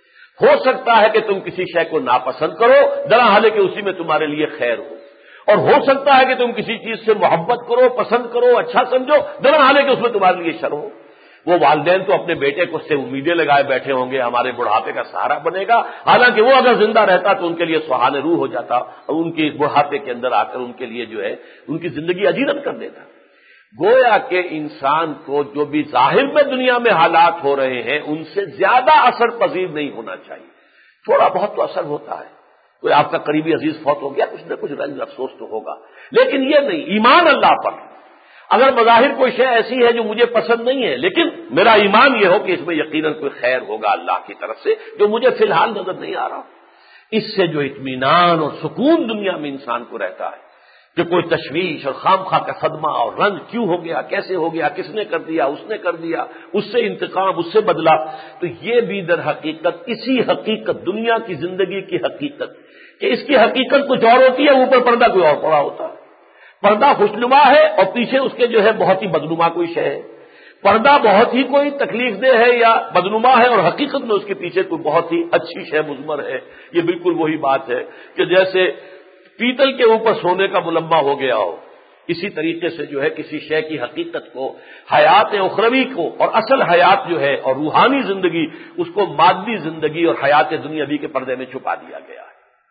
ہو سکتا ہے کہ تم کسی شے کو ناپسند کرو درحال کہ اسی میں تمہارے لیے خیر ہو، اور ہو سکتا ہے کہ تم کسی چیز سے محبت کرو، پسند کرو، اچھا سمجھو درحال کہ اس میں تمہارے لیے شر ہو۔ وہ والدین تو اپنے بیٹے کو سے امیدیں لگائے بیٹھے ہوں گے ہمارے بڑھاپے کا سہارا بنے گا، حالانکہ وہ اگر زندہ رہتا تو ان کے لیے سہان روح ہو جاتا اور ان کے بڑھاپے کے اندر آ کر ان کے لیے جو ہے ان کی زندگی اجیرت کر دیتا۔ گویا کہ انسان کو جو بھی ظاہر میں دنیا میں حالات ہو رہے ہیں ان سے زیادہ اثر پذیر نہیں ہونا چاہیے، تھوڑا بہت تو اثر ہوتا ہے، کوئی آپ کا قریبی عزیز فوت ہو گیا کچھ نہ کچھ رنج افسوس تو ہوگا، لیکن یہ نہیں ایمان اللہ پر۔ اگر مظاہر کوئی شے ایسی ہے جو مجھے پسند نہیں ہے لیکن میرا ایمان یہ ہو کہ اس میں یقیناً کوئی خیر ہوگا اللہ کی طرف سے جو مجھے فی الحال نظر نہیں آ رہا، اس سے جو اطمینان اور سکون دنیا میں انسان کو رہتا ہے کہ کوئی تشویش اور خام خواہ کا صدمہ اور رنج کیوں ہو گیا، کیسے ہو گیا، کس نے کر دیا، اس نے کر دیا، اس سے انتقام، اس سے بدلا، تو یہ بھی در حقیقت اسی حقیقت دنیا کی زندگی کی حقیقت کہ اس کی حقیقت کچھ اور ہوتی ہے، اوپر پردہ کوئی اور پڑا ہوتا ہے۔ پردہ خوشنما ہے اور پیچھے اس کے جو ہے بہت ہی بدنما کوئی شے ہے، پردہ بہت ہی کوئی تکلیف دہ ہے یا بدنما ہے اور حقیقت میں اس کے پیچھے کوئی بہت ہی اچھی شے مضمر ہے۔ یہ بالکل وہی بات ہے کہ جیسے پیتل کے اوپر سونے کا ملمہ ہو گیا ہو، اسی طریقے سے جو ہے کسی شے کی حقیقت کو، حیات اخروی کو اور اصل حیات جو ہے اور روحانی زندگی اس کو مادی زندگی اور حیات دنیاوی کے پردے میں چھپا دیا گیا ہے۔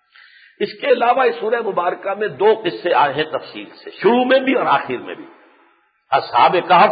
اس کے علاوہ اس سورہ مبارکہ میں دو قصے آئے ہیں تفصیل سے، شروع میں بھی اور آخر میں بھی۔ اصحاب کہف،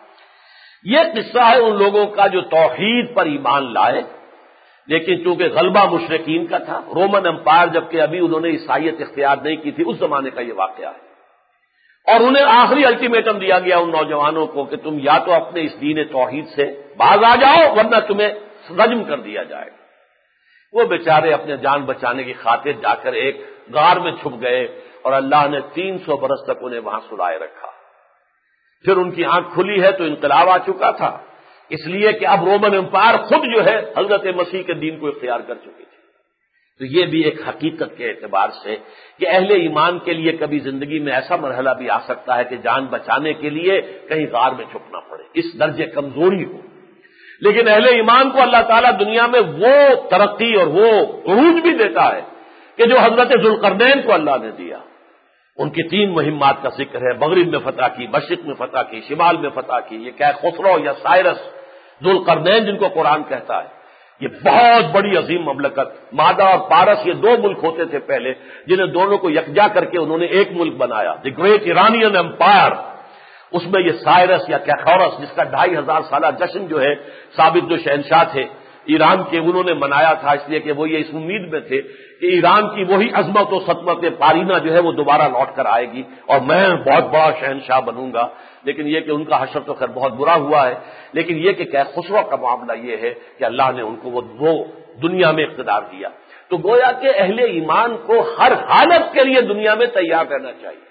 یہ قصہ ہے ان لوگوں کا جو توحید پر ایمان لائے لیکن چونکہ غلبہ مشرکین کا تھا، رومن امپائر جبکہ ابھی انہوں نے عیسائیت اختیار نہیں کی تھی، اس زمانے کا یہ واقعہ ہے، اور انہیں آخری الٹیمیٹم دیا گیا ان نوجوانوں کو کہ تم یا تو اپنے اس دین توحید سے باز آ جاؤ ورنہ تمہیں رجم کر دیا جائے گا۔ وہ بیچارے اپنے جان بچانے کی خاطر جا کر ایک غار میں چھپ گئے اور اللہ نے تین سو برس تک انہیں وہاں سلائے رکھا۔ پھر ان کی آنکھ کھلی ہے تو انقلاب آ چکا تھا، اس لیے کہ اب رومن امپائر خود جو ہے حضرت مسیح کے دین کو اختیار کر چکی تھی۔ تو یہ بھی ایک حقیقت کے اعتبار سے کہ اہل ایمان کے لیے کبھی زندگی میں ایسا مرحلہ بھی آ سکتا ہے کہ جان بچانے کے لیے کہیں غار میں چھپنا پڑے، اس درجے کمزوری ہو، لیکن اہل ایمان کو اللہ تعالیٰ دنیا میں وہ ترقی اور وہ عروج بھی دیتا ہے کہ جو حضرت ذوالقرنین کو اللہ نے دیا۔ ان کی تین مہمات کا ذکر ہے، مغرب میں فتح کی، مشرق میں فتح کی، شمال میں فتح کی۔ یہ کیا خسرو یا سائرس ذوالقرنین جن کو قرآن کہتا ہے، یہ بہت بڑی عظیم مملکت، مادہ اور پارس یہ دو ملک ہوتے تھے پہلے جنہیں دونوں کو یکجا کر کے انہوں نے ایک ملک بنایا، دی گریٹ ایرانین امپائر۔ اس میں یہ سائرس یا کیخورس جس کا ڈھائی ہزار سالہ جشن جو ہے ثابت جو شہنشاہ تھے ایران کے انہوں نے منایا تھا، اس لیے کہ وہ یہ اس امید میں تھے کہ ایران کی وہی عظمت و سطوت پارینہ جو ہے وہ دوبارہ لوٹ کر آئے گی اور میں بہت بڑا شہنشاہ بنوں گا۔ لیکن یہ کہ ان کا حشر تو خیر بہت برا ہوا ہے، لیکن یہ کہ خسرو کا معاملہ یہ ہے کہ اللہ نے ان کو وہ, وہ دنیا میں اقتدار دیا۔ تو گویا کہ اہل ایمان کو ہر حالت کے لیے دنیا میں تیار رہنا چاہیے۔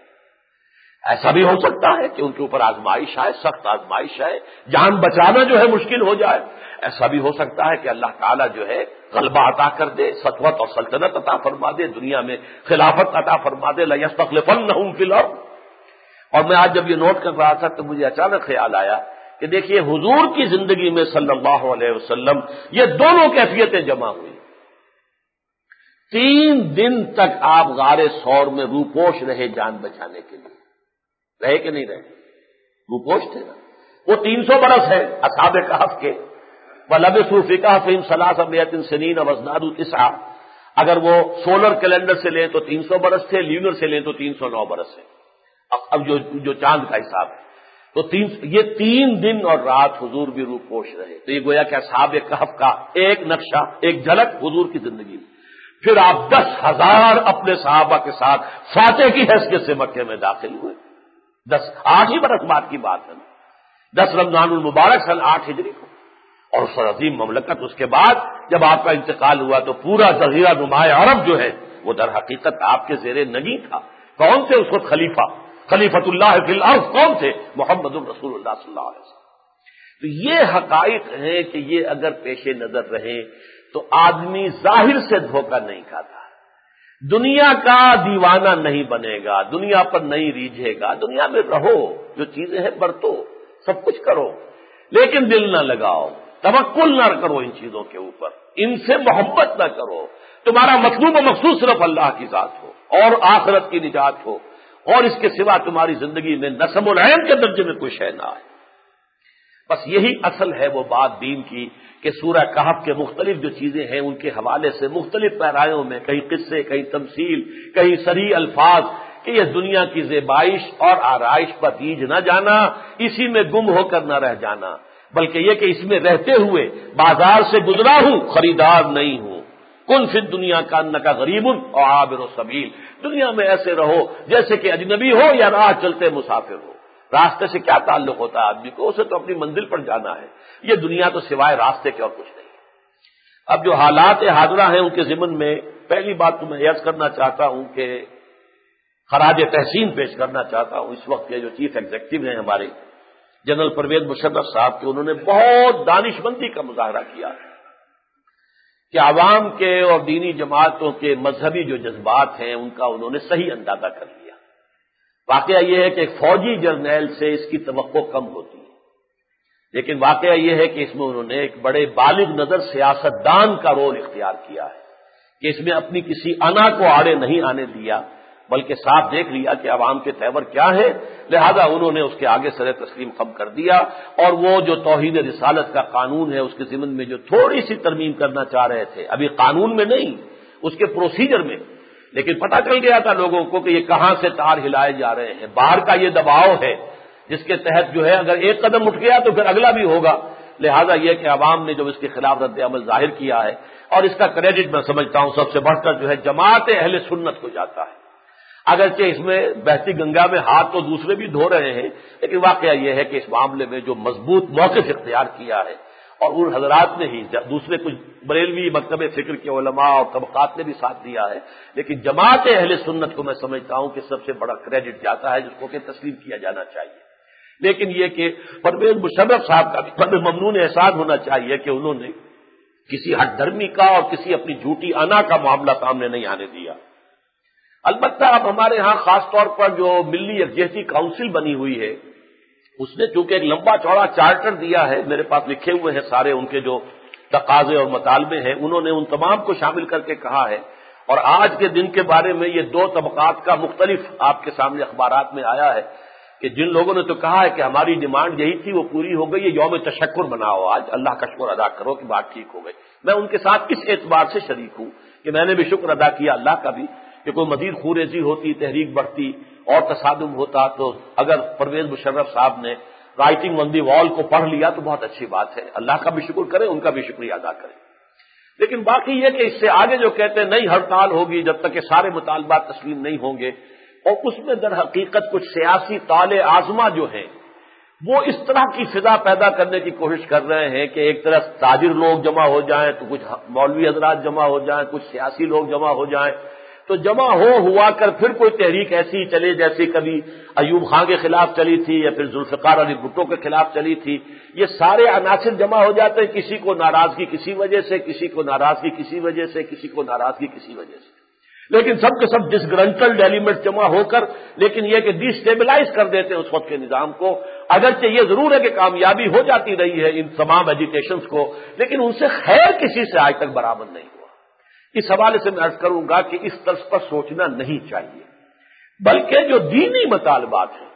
ایسا بھی ہو سکتا ہے کہ ان کے اوپر آزمائش آئے، سخت آزمائش آئے، جان بچانا جو ہے مشکل ہو جائے، ایسا بھی ہو سکتا ہے کہ اللہ تعالیٰ جو ہے غلبہ عطا کر دے، سطوت اور سلطنت عطا فرما دے، دنیا میں خلافت عطا فرما دے، لَيَسْتَخْلِفَنَّهُمْ فِي الْأَرْضِ۔ اور میں آج جب یہ نوٹ کر رہا تھا تو مجھے اچانک خیال آیا کہ دیکھیے حضور کی زندگی میں صلی اللہ علیہ وسلم یہ دونوں کیفیتیں جمع ہوئی۔ تین دن تک آپ غار ثور میں روپوش رہے جان بچانے کے لیے، رہے کہ نہیں رہے؟ روپوش تھے نا، وہ تین سو برس ہے اصحاب کہف کے، وَلَبِثُوا فِي كَهْفِهِمْ ثَلَاثَ مِائَةٍ سِنِينَ وَازْدَادُوا تِسْعًا۔ اگر وہ سولر کیلنڈر سے لیں تو تین سو برس تھے، لیونر سے لیں تو تین سو نو برس ہے، اب جو جو چاند کا حساب ہے۔ تو تو تین یہ تین دن اور رات حضور بھی روپوش رہے. تو یہ گویا کہ اصحاب کہف کا ایک نقشہ، ایک جھلک حضور کی زندگی میں. پھر آپ دس ہزار اپنے صحابہ کے ساتھ فاتح کی حیثیت سے مکے میں داخل ہوئے. دس آٹھ ہی برس بعد کی بات ہے، دس رمضان المبارک سن آٹھ ہجری کو. اور اس عظیم مملکت اس کے بعد جب آپ کا انتقال ہوا تو پورا جزیرہ نمائے عرب جو ہے وہ در حقیقت آپ کے زیر نگی تھا. کون تھے اس وقت خلیفہ؟ خلیفۃ اللہ فی الارض کون تھے؟ محمد الرسول اللہ صلی اللہ علیہ وسلم. تو یہ حقائق ہیں کہ یہ اگر پیش نظر رہیں تو آدمی ظاہر سے دھوکہ نہیں کھاتا، دنیا کا دیوانہ نہیں بنے گا، دنیا پر نہیں ریجھے گا. دنیا میں رہو، جو چیزیں ہیں برتو، سب کچھ کرو، لیکن دل نہ لگاؤ، توکل نہ کرو ان چیزوں کے اوپر، ان سے محبت نہ کرو. تمہارا مطلوب و مقصود صرف اللہ کی ذات ہو اور آخرت کی نجات ہو، اور اس کے سوا تمہاری زندگی میں نسب العین کے درجے میں کوئی شے نہ آئے. بس یہی اصل ہے وہ بات دین کی کہ سورہ کہف کے مختلف جو چیزیں ہیں ان کے حوالے سے مختلف پیرایوں میں کہیں قصے، کہیں تمثیل، کہیں صریح الفاظ، کہ یہ دنیا کی زیبائش اور آرائش پر ریجھ نہ جانا، اسی میں گم ہو کر نہ رہ جانا، بلکہ یہ کہ اس میں رہتے ہوئے بازار سے گزرا ہوں، خریدار نہیں ہوں. کن فی دنیا کا ان کا غریب اور عابر السبیل. دنیا میں ایسے رہو جیسے کہ اجنبی ہو یا راہ چلتے مسافر ہو. راستے سے کیا تعلق ہوتا ہے آدمی کو؟ اسے تو اپنی منزل پر جانا ہے. یہ دنیا تو سوائے راستے کے اور کچھ نہیں. اب جو حالات حاضرہ ہیں ان کے ضمن میں پہلی بات تو میں عرض کرنا چاہتا ہوں کہ خراج تحسین پیش کرنا چاہتا ہوں اس وقت کے جو چیف ایگزیکٹو ہیں ہمارے جنرل پرویز مشرف صاحب کے. انہوں نے بہت دانش مندی کا مظاہرہ کیا ہے کہ عوام کے اور دینی جماعتوں کے مذہبی جو جذبات ہیں ان کا انہوں نے صحیح اندازہ کر لیا. واقعہ یہ ہے کہ ایک فوجی جرنیل سے اس کی توقع کم ہوتی ہے، لیکن واقعہ یہ ہے کہ اس میں انہوں نے ایک بڑے بالغ نظر سیاستدان کا رول اختیار کیا ہے کہ اس میں اپنی کسی انا کو آڑے نہیں آنے دیا، بلکہ صاف دیکھ لیا کہ عوام کے تیور کیا ہے، لہذا انہوں نے اس کے آگے سر تسلیم خم کر دیا. اور وہ جو توحید رسالت کا قانون ہے اس کے ضمن میں جو تھوڑی سی ترمیم کرنا چاہ رہے تھے، ابھی قانون میں نہیں، اس کے پروسیجر میں، لیکن پتہ چل گیا تھا لوگوں کو کہ یہ کہاں سے تار ہلائے جا رہے ہیں. باہر کا یہ دباؤ ہے جس کے تحت جو ہے اگر ایک قدم اٹھ گیا تو پھر اگلا بھی ہوگا. لہذا یہ کہ عوام نے جو اس کے خلاف رد عمل ظاہر کیا ہے، اور اس کا کریڈٹ میں سمجھتا ہوں سب سے بڑھ کر جو ہے جماعت اہل سنت کو جاتا ہے. اگرچہ اس میں بہتی گنگا میں ہاتھ تو دوسرے بھی دھو رہے ہیں، لیکن واقعہ یہ ہے کہ اس معاملے میں جو مضبوط موقف اختیار کیا ہے، اور ان حضرات نے ہی، دوسرے کچھ بریلوی مکتب فکر کے علماء اور طبقات نے بھی ساتھ دیا ہے، لیکن جماعت اہل سنت کو میں سمجھتا ہوں کہ سب سے بڑا کریڈٹ جاتا ہے جس کو کہ تسلیم کیا جانا چاہیے. لیکن یہ کہ پرویز مشرف صاحب کا بھی بڑے ممنون احسان ہونا چاہیے کہ انہوں نے کسی ہٹ دھرمی کا اور کسی اپنی جھوٹی انا کا معاملہ سامنے نہیں آنے دیا. البتہ اب ہمارے ہاں خاص طور پر جو ملی یکجہتی کاؤنسل بنی ہوئی ہے، اس نے چونکہ ایک لمبا چوڑا چارٹر دیا ہے، میرے پاس لکھے ہوئے ہیں سارے ان کے جو تقاضے اور مطالبے ہیں، انہوں نے ان تمام کو شامل کر کے کہا ہے. اور آج کے دن کے بارے میں یہ دو طبقات کا مختلف آپ کے سامنے اخبارات میں آیا ہے کہ جن لوگوں نے تو کہا ہے کہ ہماری ڈیمانڈ یہی تھی وہ پوری ہو گئی، یہ یوم تشکر مناؤ، آج اللہ کا شکر ادا کرو کہ بات ٹھیک ہو گئی. میں ان کے ساتھ اس اعتبار سے شریک ہوں کہ میں نے بھی شکر ادا کیا اللہ کا بھی کہ کوئی مزید خوریزی ہوتی، تحریک بڑھتی اور تصادم ہوتا تو اگر پرویز مشرف صاحب نے رائٹنگ آن دی وال کو پڑھ لیا تو بہت اچھی بات ہے، اللہ کا بھی شکر کریں، ان کا بھی شکریہ ادا کریں. لیکن باقی یہ کہ اس سے آگے جو کہتے ہیں نئی ہڑتال ہوگی جب تک کہ سارے مطالبات تسلیم نہیں ہوں گے، اور اس میں در حقیقت کچھ سیاسی طالع آزما جو ہیں وہ اس طرح کی فضا پیدا کرنے کی کوشش کر رہے ہیں کہ ایک طرف تاجر لوگ جمع ہو جائیں تو کچھ مولوی حضرات جمع ہو جائیں، کچھ سیاسی لوگ جمع ہو جائیں، تو جمع ہو ہوا کر پھر کوئی تحریک ایسی چلے جیسی کبھی ایوب خان کے خلاف چلی تھی یا پھر ذوالفقار علی بھٹو کے خلاف چلی تھی. یہ سارے عناصر جمع ہو جاتے ہیں، کسی کو ناراضگی کسی وجہ سے، کسی کو ناراضگی کسی وجہ سے، کسی کو ناراضگی کسی وجہ سے، لیکن سب کے سب ڈسگرنٹلڈ ایلیمنٹ جمع ہو کر لیکن یہ کہ ڈی سٹیبلائز کر دیتے ہیں اس وقت کے نظام کو. اگرچہ یہ ضرور ہے کہ کامیابی ہو جاتی رہی ہے ان تمام ایجیٹیشنز کو، لیکن ان سے خیر کسی سے آج تک برآمد نہیں ہوا. اس حوالے سے میں عرض کروں گا کہ اس طرز پر سوچنا نہیں چاہیے، بلکہ جو دینی مطالبات ہیں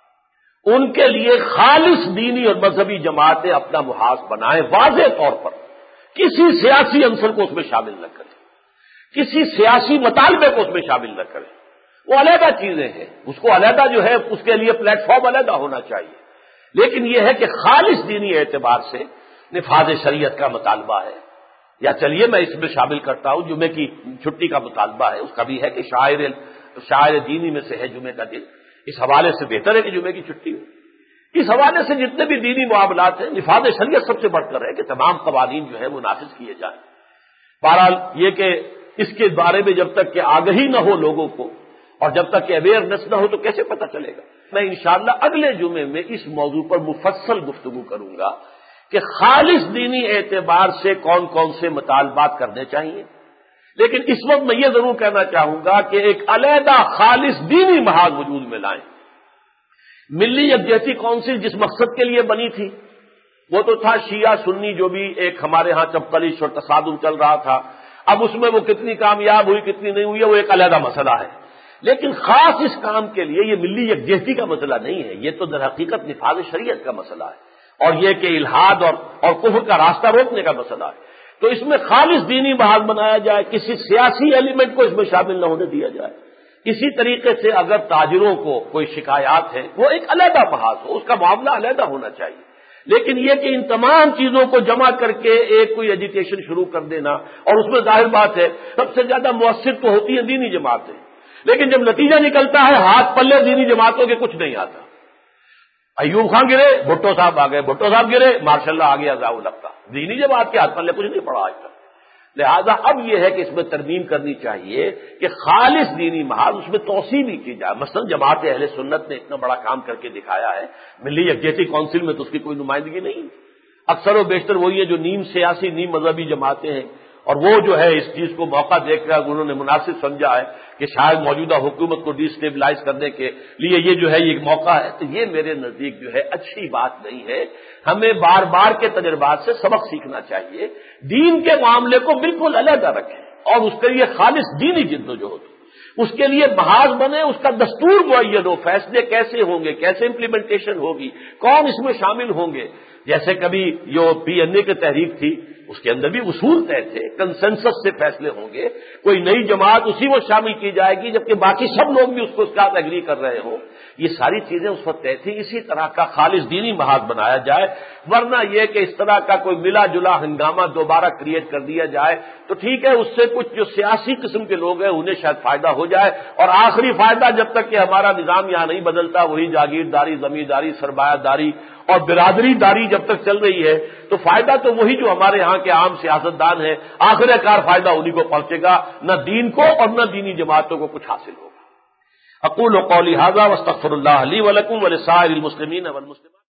ان کے لیے خالص دینی اور مذہبی جماعتیں اپنا محاذ بنائیں، واضح طور پر کسی سیاسی عنصر کو اس میں شامل نہ کریں، کسی سیاسی مطالبے کو اس میں شامل نہ کریں. وہ علیحدہ چیزیں ہیں، اس کو علیحدہ جو ہے اس کے لیے پلیٹ فارم علیحدہ ہونا چاہیے. لیکن یہ ہے کہ خالص دینی اعتبار سے نفاذ شریعت کا مطالبہ ہے، یا چلیے میں اس میں شامل کرتا ہوں جمعے کی چھٹی کا مطالبہ ہے، اس کا بھی ہے کہ شاعر شاعر دینی میں سے ہے جمعے کا دن، اس حوالے سے بہتر ہے کہ جمعے کی چھٹی ہو۔ اس حوالے سے جتنے بھی دینی معاملات ہیں، نفاذ شریعت سب سے بڑھ کر ہے کہ تمام قوانین جو ہے وہ نافذ کیے جائیں۔ بہرحال یہ کہ اس کے بارے میں جب تک کہ آگہی نہ ہو لوگوں کو، اور جب تک کہ اویئرنیس نہ ہو تو کیسے پتہ چلے گا؟ میں انشاءاللہ اگلے جمعے میں اس موضوع پر مفصل گفتگو کروں گا کہ خالص دینی اعتبار سے کون کون سے مطالبات کرنے چاہیے۔ لیکن اس وقت میں یہ ضرور کہنا چاہوں گا کہ ایک علیحدہ خالص دینی محاذ وجود میں لائیں۔ ملی یکجہتی کونسل جس مقصد کے لیے بنی تھی وہ تو تھا شیعہ سنی جو بھی ایک ہمارے ہاں چپقلش اور تصادم چل رہا تھا، اب اس میں وہ کتنی کامیاب ہوئی کتنی نہیں ہوئی ہے وہ ایک علیحدہ مسئلہ ہے، لیکن خاص اس کام کے لیے یہ ملی یکجہتی کا مسئلہ نہیں ہے، یہ تو در حقیقت نفاذ شریعت کا مسئلہ ہے، اور یہ کہ الحاد اور اور کفر کا راستہ روکنے کا مسئلہ ہے۔ تو اس میں خالص دینی محاذ بنایا جائے، کسی سیاسی ایلیمنٹ کو اس میں شامل نہ ہونے دیا جائے۔ اسی طریقے سے اگر تاجروں کو کوئی شکایات ہے وہ ایک علیحدہ محاذ ہو، اس کا معاملہ علیحدہ ہونا چاہیے، لیکن یہ کہ ان تمام چیزوں کو جمع کر کے ایک کوئی ایجیٹیشن شروع کر دینا، اور اس میں ظاہر بات ہے سب سے زیادہ مؤثر تو ہوتی ہیں دینی جماعتیں، لیکن جب نتیجہ نکلتا ہے ہاتھ پلے دینی جماعتوں کے کچھ نہیں آتا۔ ایوب خان گرے بھٹو صاحب آ گئے، بھٹو صاحب گرے ماشاء اللہ آگے ضیاء الحق، دینی جماعت کے ہاتھ پلے کچھ نہیں پڑا آج تک۔ لہذا اب یہ ہے کہ اس میں ترمیم کرنی چاہیے کہ خالص دینی محاذ اس میں توسیع بھی کی جائے۔ مثلا جماعت اہل سنت نے اتنا بڑا کام کر کے دکھایا ہے، ملی یکجہتی کونسل میں تو اس کی کوئی نمائندگی نہیں، اکثر و بیشتر وہی ہے جو نیم سیاسی نیم مذہبی جماعتیں ہیں، اور وہ جو ہے اس چیز کو موقع دیکھ کر انہوں نے مناسب سمجھا ہے کہ شاید موجودہ حکومت کو ڈی اسٹیبلائز کرنے کے لیے یہ جو ہے یہ ایک موقع ہے، تو یہ میرے نزدیک جو ہے اچھی بات نہیں ہے۔ ہمیں بار بار کے تجربات سے سبق سیکھنا چاہیے، دین کے معاملے کو بالکل علیحدہ رکھیں اور اس کے لیے خالص دینی جدوجہد، اس کے لیے محاذ بنے، اس کا دستور معین ہو، فیصلے کیسے ہوں گے، کیسے امپلیمنٹیشن ہوگی، کون اس میں شامل ہوں گے۔ جیسے کبھی جو پی این اے کی تحریک تھی اس کے اندر بھی اصول طے تھے، کنسنسس سے فیصلے ہوں گے، کوئی نئی جماعت اسی وہ شامل کی جائے گی جبکہ باقی سب لوگ بھی اس کو اس کا ایگری کر رہے ہوں، یہ ساری چیزیں اس وقت طے تھی۔ اسی طرح کا خالص دینی محاذ بنایا جائے، ورنہ یہ کہ اس طرح کا کوئی ملا جلا ہنگامہ دوبارہ کریٹ کر دیا جائے تو ٹھیک ہے، اس سے کچھ جو سیاسی قسم کے لوگ ہیں انہیں شاید فائدہ ہو جائے، اور آخری فائدہ جب تک کہ ہمارا نظام یہاں نہیں بدلتا وہی جاگیرداری، زمینداری، سرمایہ داری اور برادری داری جب تک چل رہی ہے تو فائدہ تو وہی جو ہمارے ہاں کے عام سیاستدان ہیں، آخر کار فائدہ انہی کو پہنچے گا، نہ دین کو اور نہ دینی جماعتوں کو کچھ حاصل ہوگا۔ اقول قولی ھذا واستغفر اللہ لی ولکم ولسائر المسلمین والمسلمات۔